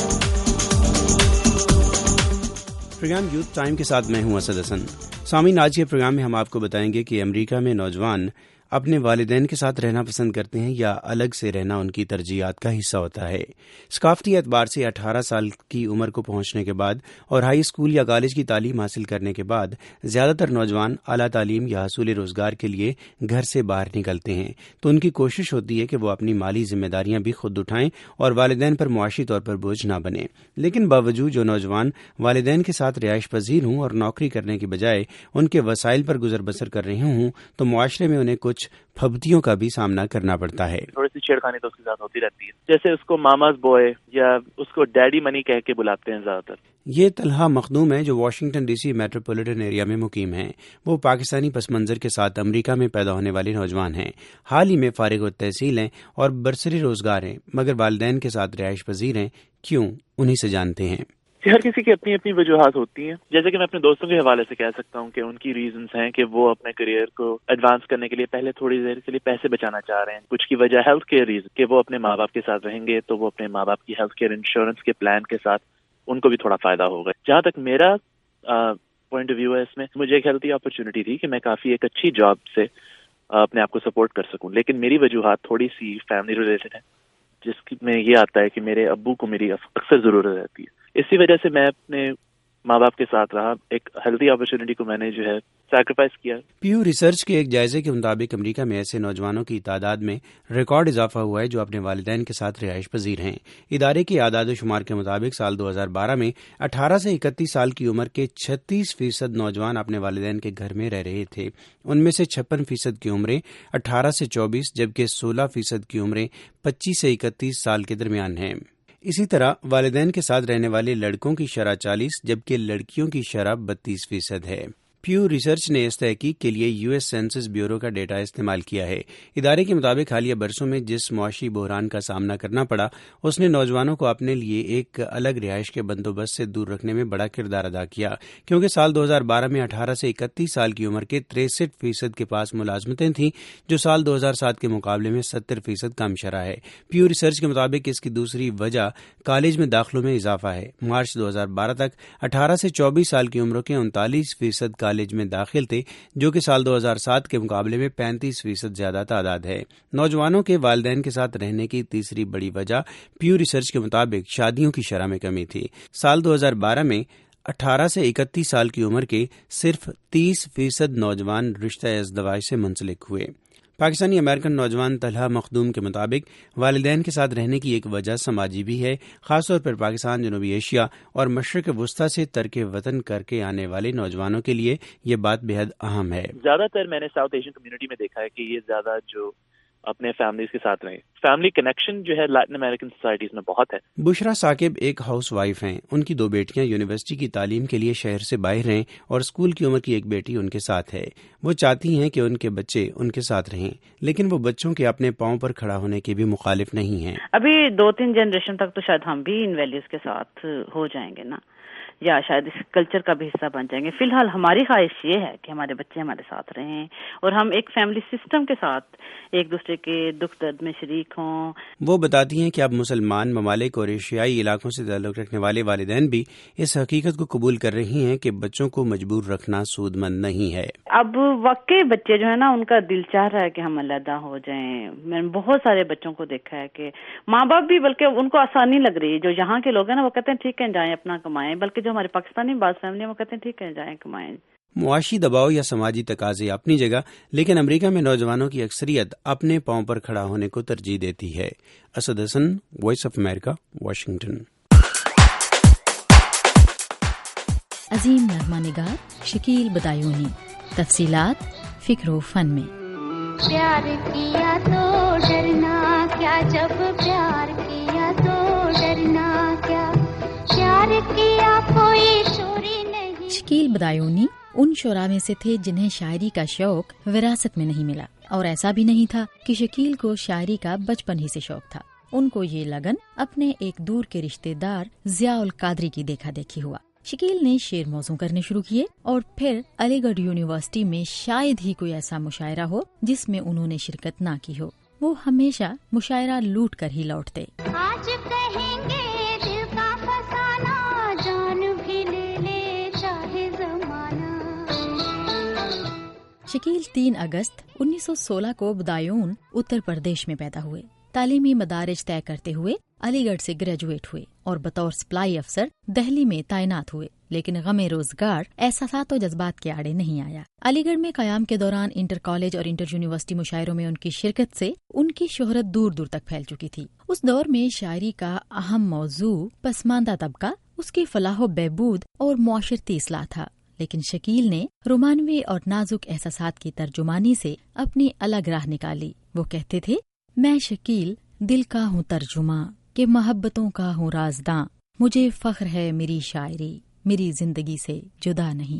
پروگرام یوتھ ٹائم کے ساتھ میں ہوں اسد حسن. سامعین، آج کے پروگرام میں ہم آپ کو بتائیں گے کہ امریکہ میں نوجوان اپنے والدین کے ساتھ رہنا پسند کرتے ہیں یا الگ سے رہنا ان کی ترجیحات کا حصہ ہوتا ہے. ثقافتی اعتبار سے 18 سال کی عمر کو پہنچنے کے بعد اور ہائی اسکول یا کالج کی تعلیم حاصل کرنے کے بعد زیادہ تر نوجوان اعلیٰ تعلیم یا حصول روزگار کے لیے گھر سے باہر نکلتے ہیں تو ان کی کوشش ہوتی ہے کہ وہ اپنی مالی ذمہ داریاں بھی خود اٹھائیں اور والدین پر معاشی طور پر بوجھ نہ بنیں. لیکن باوجود جو نوجوان والدین کے ساتھ رہائش پذیر ہوں اور نوکری کرنے کی بجائے ان کے وسائل پر گزر بسر کر رہے ہوں تو معاشرے میں انہیں کچھ پھبتیوں کا بھی سامنا کرنا پڑتا ہے. تھوڑی سی چھیڑخانی تو اس کے ساتھ ہوتی رہتی ہے، جیسے اس کو ماماز بوائے یا اس کو ڈیڈی منی کہہ کے بلاتے ہیں زیادہ تر. یہ طلحہ مخدوم ہے جو واشنگٹن DC میٹروپولیٹن ایریا میں مقیم ہیں. وہ پاکستانی پس منظر کے ساتھ امریکہ میں پیدا ہونے والے نوجوان ہیں. حال ہی میں فارغ التحصیل ہیں اور برسری روزگار ہیں، مگر والدین کے ساتھ رہائش پذیر ہیں. کیوں؟ انہی سے جانتے ہیں. ہر کسی کی اپنی اپنی وجوہات ہوتی ہیں. جیسے کہ میں اپنے دوستوں کے حوالے سے کہہ سکتا ہوں کہ ان کی ریزنز ہیں کہ وہ اپنے کریئر کو ایڈوانس کرنے کے لیے پہلے تھوڑی دیر کے لیے پیسے بچانا چاہ رہے ہیں. کچھ کی وجہ ہیلتھ کیئر ریزن کہ وہ اپنے ماں باپ کے ساتھ رہیں گے تو وہ اپنے ماں باپ کی ہیلتھ کیئر انشورنس کے پلان کے ساتھ ان کو بھی تھوڑا فائدہ ہوگا. جہاں تک میرا پوائنٹ آف ویو ہے اس میں، مجھے ایک ہیلتھی اپرچونٹی تھی کہ میں کافی ایک اچھی جاب سے اپنے آپ کو سپورٹ کر سکوں. لیکن میری وجوہات تھوڑی سی فیملی ریلیٹڈ ہیں، جس میں یہ آتا ہے کہ میرے ابو کو میری اکثر ضرورت رہتی ہے. اسی وجہ سے میں اپنے ماں باپ کے ساتھ رہا. ایک ہیلتھی اپرچونٹی کو میں نے جو ہے سیکریفائس کیا. پیو ریسرچ کے ایک جائزے کے مطابق امریکہ میں ایسے نوجوانوں کی تعداد میں ریکارڈ اضافہ ہوا ہے جو اپنے والدین کے ساتھ رہائش پذیر ہیں. ادارے کے اعداد و شمار کے مطابق سال 2012 میں 18 سے 31 سال کی عمر کے 36% نوجوان اپنے والدین کے گھر میں رہ رہے تھے. ان میں سے 56% کی عمریں 18 سے 24 جبکہ 16% کی عمریں 25 سے 31 سال کے درمیان ہیں. اسی طرح والدین کے ساتھ رہنے والے لڑکوں کی شرح 40 جبکہ لڑکیوں کی شرح 32% ہے. پیو ریسرچ نے اس تحقیق کے لیے US سینسس بیورو کا ڈیٹا استعمال کیا ہے. ادارے کے مطابق حالیہ برسوں میں جس معاشی بحران کا سامنا کرنا پڑا اس نے نوجوانوں کو اپنے لیے ایک الگ رہائش کے بندوبست سے دور رکھنے میں بڑا کردار ادا کیا، کیونکہ سال 2012 میں 18 سے 31 سال کی عمر کے 63% کے پاس ملازمتیں تھیں جو سال 2007 کے مقابلے میں 70% کم شرح ہے. پیو ریسرچ کے مطابق اس کی دوسری وجہ کالج میں داخلوں میں اضافہ ہے. مارچ 2012 تک 18 سے 24 سال کی عمروں کے 39% کالج میں داخل تھے جو کہ سال 2007 کے مقابلے میں 35% زیادہ تعداد ہے. نوجوانوں کے والدین کے ساتھ رہنے کی تیسری بڑی وجہ پیو ریسرچ کے مطابق شادیوں کی شرح میں کمی تھی. سال 2012 میں 18 سے 31 سال کی عمر کے صرف 30% نوجوان رشتہ ازدواج سے منسلک ہوئے. پاکستانی امریکن نوجوان طلحہ مخدوم کے مطابق والدین کے ساتھ رہنے کی ایک وجہ سماجی بھی ہے، خاص طور پر پاکستان، جنوبی ایشیا اور مشرق وسطی سے ترک وطن کر کے آنے والے نوجوانوں کے لیے یہ بات بے حد اہم ہے. زیادہ تر میں نے ساؤتھ ایشین کمیونٹی میں دیکھا ہے کہ یہ زیادہ جو اپنے فیملیز کے ساتھ رہیں. فیملی کنیکشن جو ہے لیٹن امریکن سوسائٹیز میں بہت ہے. بشرا ثاقب ایک ہاؤس وائف ہیں. ان کی 2 بیٹیاں یونیورسٹی کی تعلیم کے لیے شہر سے باہر ہیں اور اسکول کی عمر کی ایک بیٹی ان کے ساتھ ہے. وہ چاہتی ہیں کہ ان کے بچے ان کے ساتھ رہیں، لیکن وہ بچوں کے اپنے پاؤں پر کھڑا ہونے کے بھی مخالف نہیں ہیں. ابھی 2-3 جنریشن تک تو شاید ہم بھی ان ویلیوز کے ساتھ ہو جائیں گے نا، یا شاید اس کلچر کا بھی حصہ بن جائیں گے. فی الحال ہماری خواہش یہ ہے کہ ہمارے بچے ہمارے ساتھ رہیں اور ہم ایک فیملی سسٹم کے ساتھ ایک دوسرے کے دکھ درد میں شریک ہوں. وہ بتاتی ہیں کہ اب مسلمان ممالک اور ایشیائی علاقوں سے تعلق رکھنے والے والدین بھی اس حقیقت کو قبول کر رہی ہیں کہ بچوں کو مجبور رکھنا سود مند نہیں ہے. اب واقعی بچے جو ہے نا ان کا دل چاہ رہا ہے کہ ہم علیحدہ ہو جائیں. میں نے بہت سارے بچوں کو دیکھا ہے کہ ماں باپ بھی بلکہ ان کو آسانی لگ رہی ہے. جو یہاں کے لوگ ہیں نا وہ کہتے ہیں ٹھیک ہے جائیں اپنا کمائیں، بلکہ جو ہمارے پاکستانی بعض فیملی وہ کہتے ہیں ٹھیک ہے جائیں کمائیں. معاشی دباؤ یا سماجی تقاضے اپنی جگہ، لیکن امریکہ میں نوجوانوں کی اکثریت اپنے پاؤں پر کھڑا ہونے کو ترجیح دیتی ہے. Asad Hassan, voice of America, Washington. عظیم نغمہ نگار شکیل بدایونی. تفصیلات فکر و فن میں. پیار کیا تو ڈرنا کیا، جب پیار کیا تو ڈرنا کیا، پیار کیا کوئی چوری نہیں. शकील बदायूनी उन शोरा में से थे जिन्हें शायरी का शौक विरासत में नहीं मिला, और ऐसा भी नहीं था कि शकील को शायरी का बचपन ही से शौक था। उनको ये लगन अपने एक दूर के रिश्तेदार ज़िया उल कादरी की देखा देखी हुआ। शकील ने शेर मौजू करने शुरू किए और फिर अलीगढ़ यूनिवर्सिटी में शायद ही कोई ऐसा मुशायरा हो जिसमें उन्होंने शिरकत ना की हो। वो हमेशा मुशायरा लूट कर ही लौटते। आज कहेंगे दिल का फसाना, जान भी ले ले चाहे जमाना। शकील 3 अगस्त 1916 को बदायून उत्तर प्रदेश में पैदा हुए। तालीमी मदारिज तय करते हुए अलीगढ़ से ग्रेजुएट हुए और बतौर सप्लाई अफसर दिल्ली में तैनात हुए, लेकिन गमे रोजगार एहसासात और जज्बात के आड़े नहीं आया। अलीगढ़ में कयाम के दौरान इंटर कॉलेज और इंटर यूनिवर्सिटी मुशायरों में उनकी शिरकत से उनकी शोहरत दूर दूर तक फैल चुकी थी। उस दौर में शायरी का अहम मौजू पसमानदा तबका, उसकी फलाह बहबूद और मुआशरती इस्लाह था, लेकिन शकील ने रोमानवी और नाजुक एहसासात की तर्जुमानी से अपनी अलग राह निकाली। वो कहते थे, मैं शकील दिल का हूँ तर्जुमा के मोहब्बतों का हूँ राजदां, मुझे फख्र है मेरी शायरी मेरी जिंदगी से जुदा नहीं।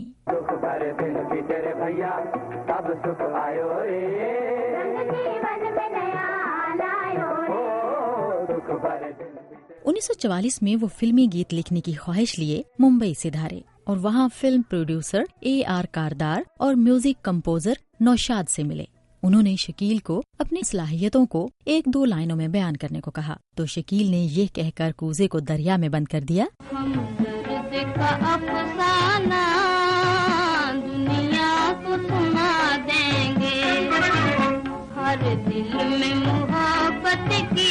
1944 में वो फिल्मी गीत लिखने की ख्वाहिश लिए मुंबई से धारे और वहाँ फिल्म प्रोड्यूसर AR कारदार और म्यूजिक कंपोजर नौशाद से मिले। उन्होंने शकील को अपनी सलाहियतों को 1-2 लाइनों में बयान करने को कहा, तो शकील ने ये कहकर कूजे को दरिया में बंद कर दिया। हम दर्द का अफसाना दुनिया को सुना देंगे, हर दिल में मोहब्बत की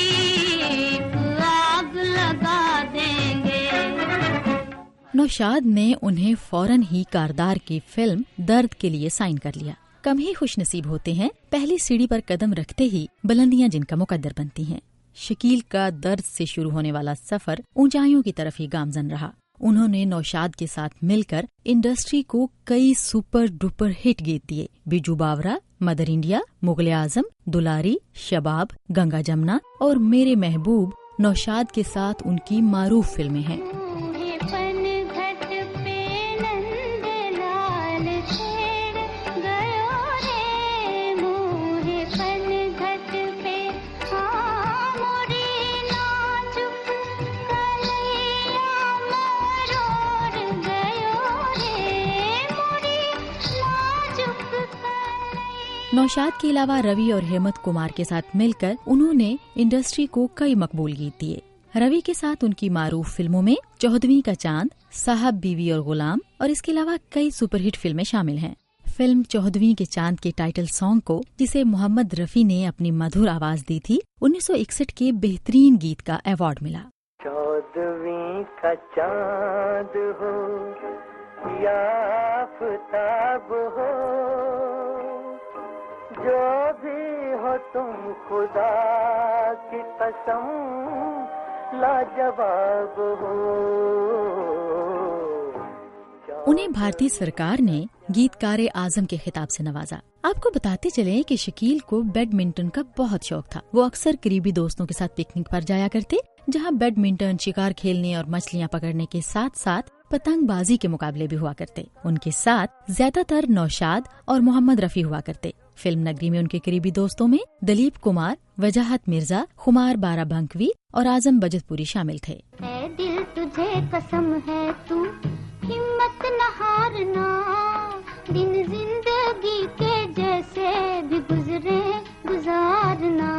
आग लगा देंगे। नौशाद ने उन्हें फौरन ही कारदार की फिल्म दर्द के लिए साइन कर लिया। कम ही खुश नसीब होते हैं पहली सीढ़ी पर कदम रखते ही बुलंदियां जिनका मुकद्दर बनती हैं। शकील का दर्द से शुरू होने वाला सफर ऊंचाइयों की तरफ ही गामजन रहा। उन्होंने नौशाद के साथ मिलकर इंडस्ट्री को कई सुपर डुपर हिट गीत दिए। बिजू बावरा, मदर इंडिया, मुगल आजम, दुलारी, शबाब, गंगा जमुना और मेरे महबूब नौशाद के साथ उनकी मारूफ फिल्में हैं। नौशाद के अलावा रवि और हेमंत कुमार के साथ मिलकर उन्होंने इंडस्ट्री को कई मकबूल गीत दिए। रवि के साथ उनकी मारूफ फिल्मों में चौदहवीं का चांद, साहब बीवी और गुलाम और इसके अलावा कई सुपरहिट फिल्में शामिल हैं। फिल्म चौदहवीं के चांद के टाइटल सॉन्ग को, जिसे मोहम्मद रफी ने अपनी मधुर आवाज दी थी, 1961 के बेहतरीन गीत का अवार्ड मिला। चौदहवीं का चांद हो या आफताब हो, जो भी हो तुम खुदा की कसम लाजवाब हो। उन्हें भारतीय सरकार ने गीतकार आजम के खिताब से नवाजा। आपको बताते चले कि शकील को बैडमिंटन का बहुत शौक था। वो अक्सर करीबी दोस्तों के साथ पिकनिक पर जाया करते, जहां बैडमिंटन, शिकार खेलने और मछलियां पकड़ने के साथ साथ पतंगबाजी के मुकाबले भी हुआ करते। उनके साथ ज्यादातर नौशाद और मोहम्मद रफी हुआ करते। फिल्म नगरी में उनके करीबी दोस्तों में दलीप कुमार, वजाहत मिर्जा, खुमार बाराबंकवी और आजम बजतपुरी शामिल थे। ऐ दिल तुझे कसम है तू हिम्मत न हारना, दिन जिंदगी के जैसे भी गुजरे गुजारना।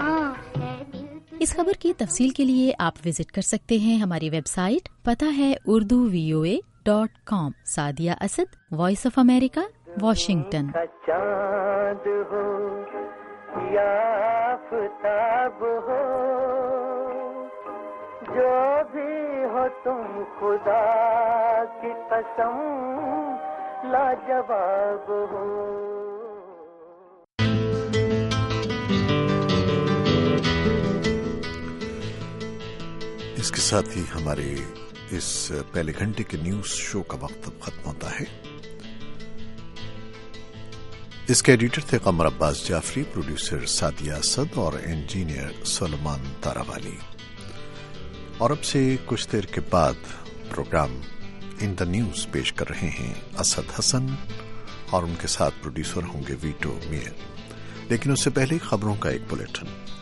इस खबर की तफसील के लिए आप विजिट कर सकते हैं हमारी वेबसाइट, पता है urduvoa.com। Sadia Asad, voice of America, Washington. चांद हो या आफताब हो, जो भी हो तुम खुदा की कसम लाजवाब हो। इसके साथ ही हमारे इस पहले घंटे के न्यूज शो का वक्त खत्म होता है। इसके एडिटर थे कमर अब्बास जाफरी, प्रोड्यूसर सादिया असद और इंजीनियर सुलेमान तारावाली। और अब से कुछ देर के बाद प्रोग्राम ان دا نیوز پیش کر رہے ہیں اسد حسن اور ان کے ساتھ پروڈیوسر ہوں گے ویٹو میئر۔ لیکن اس سے پہلے خبروں کا ایک بلیٹن۔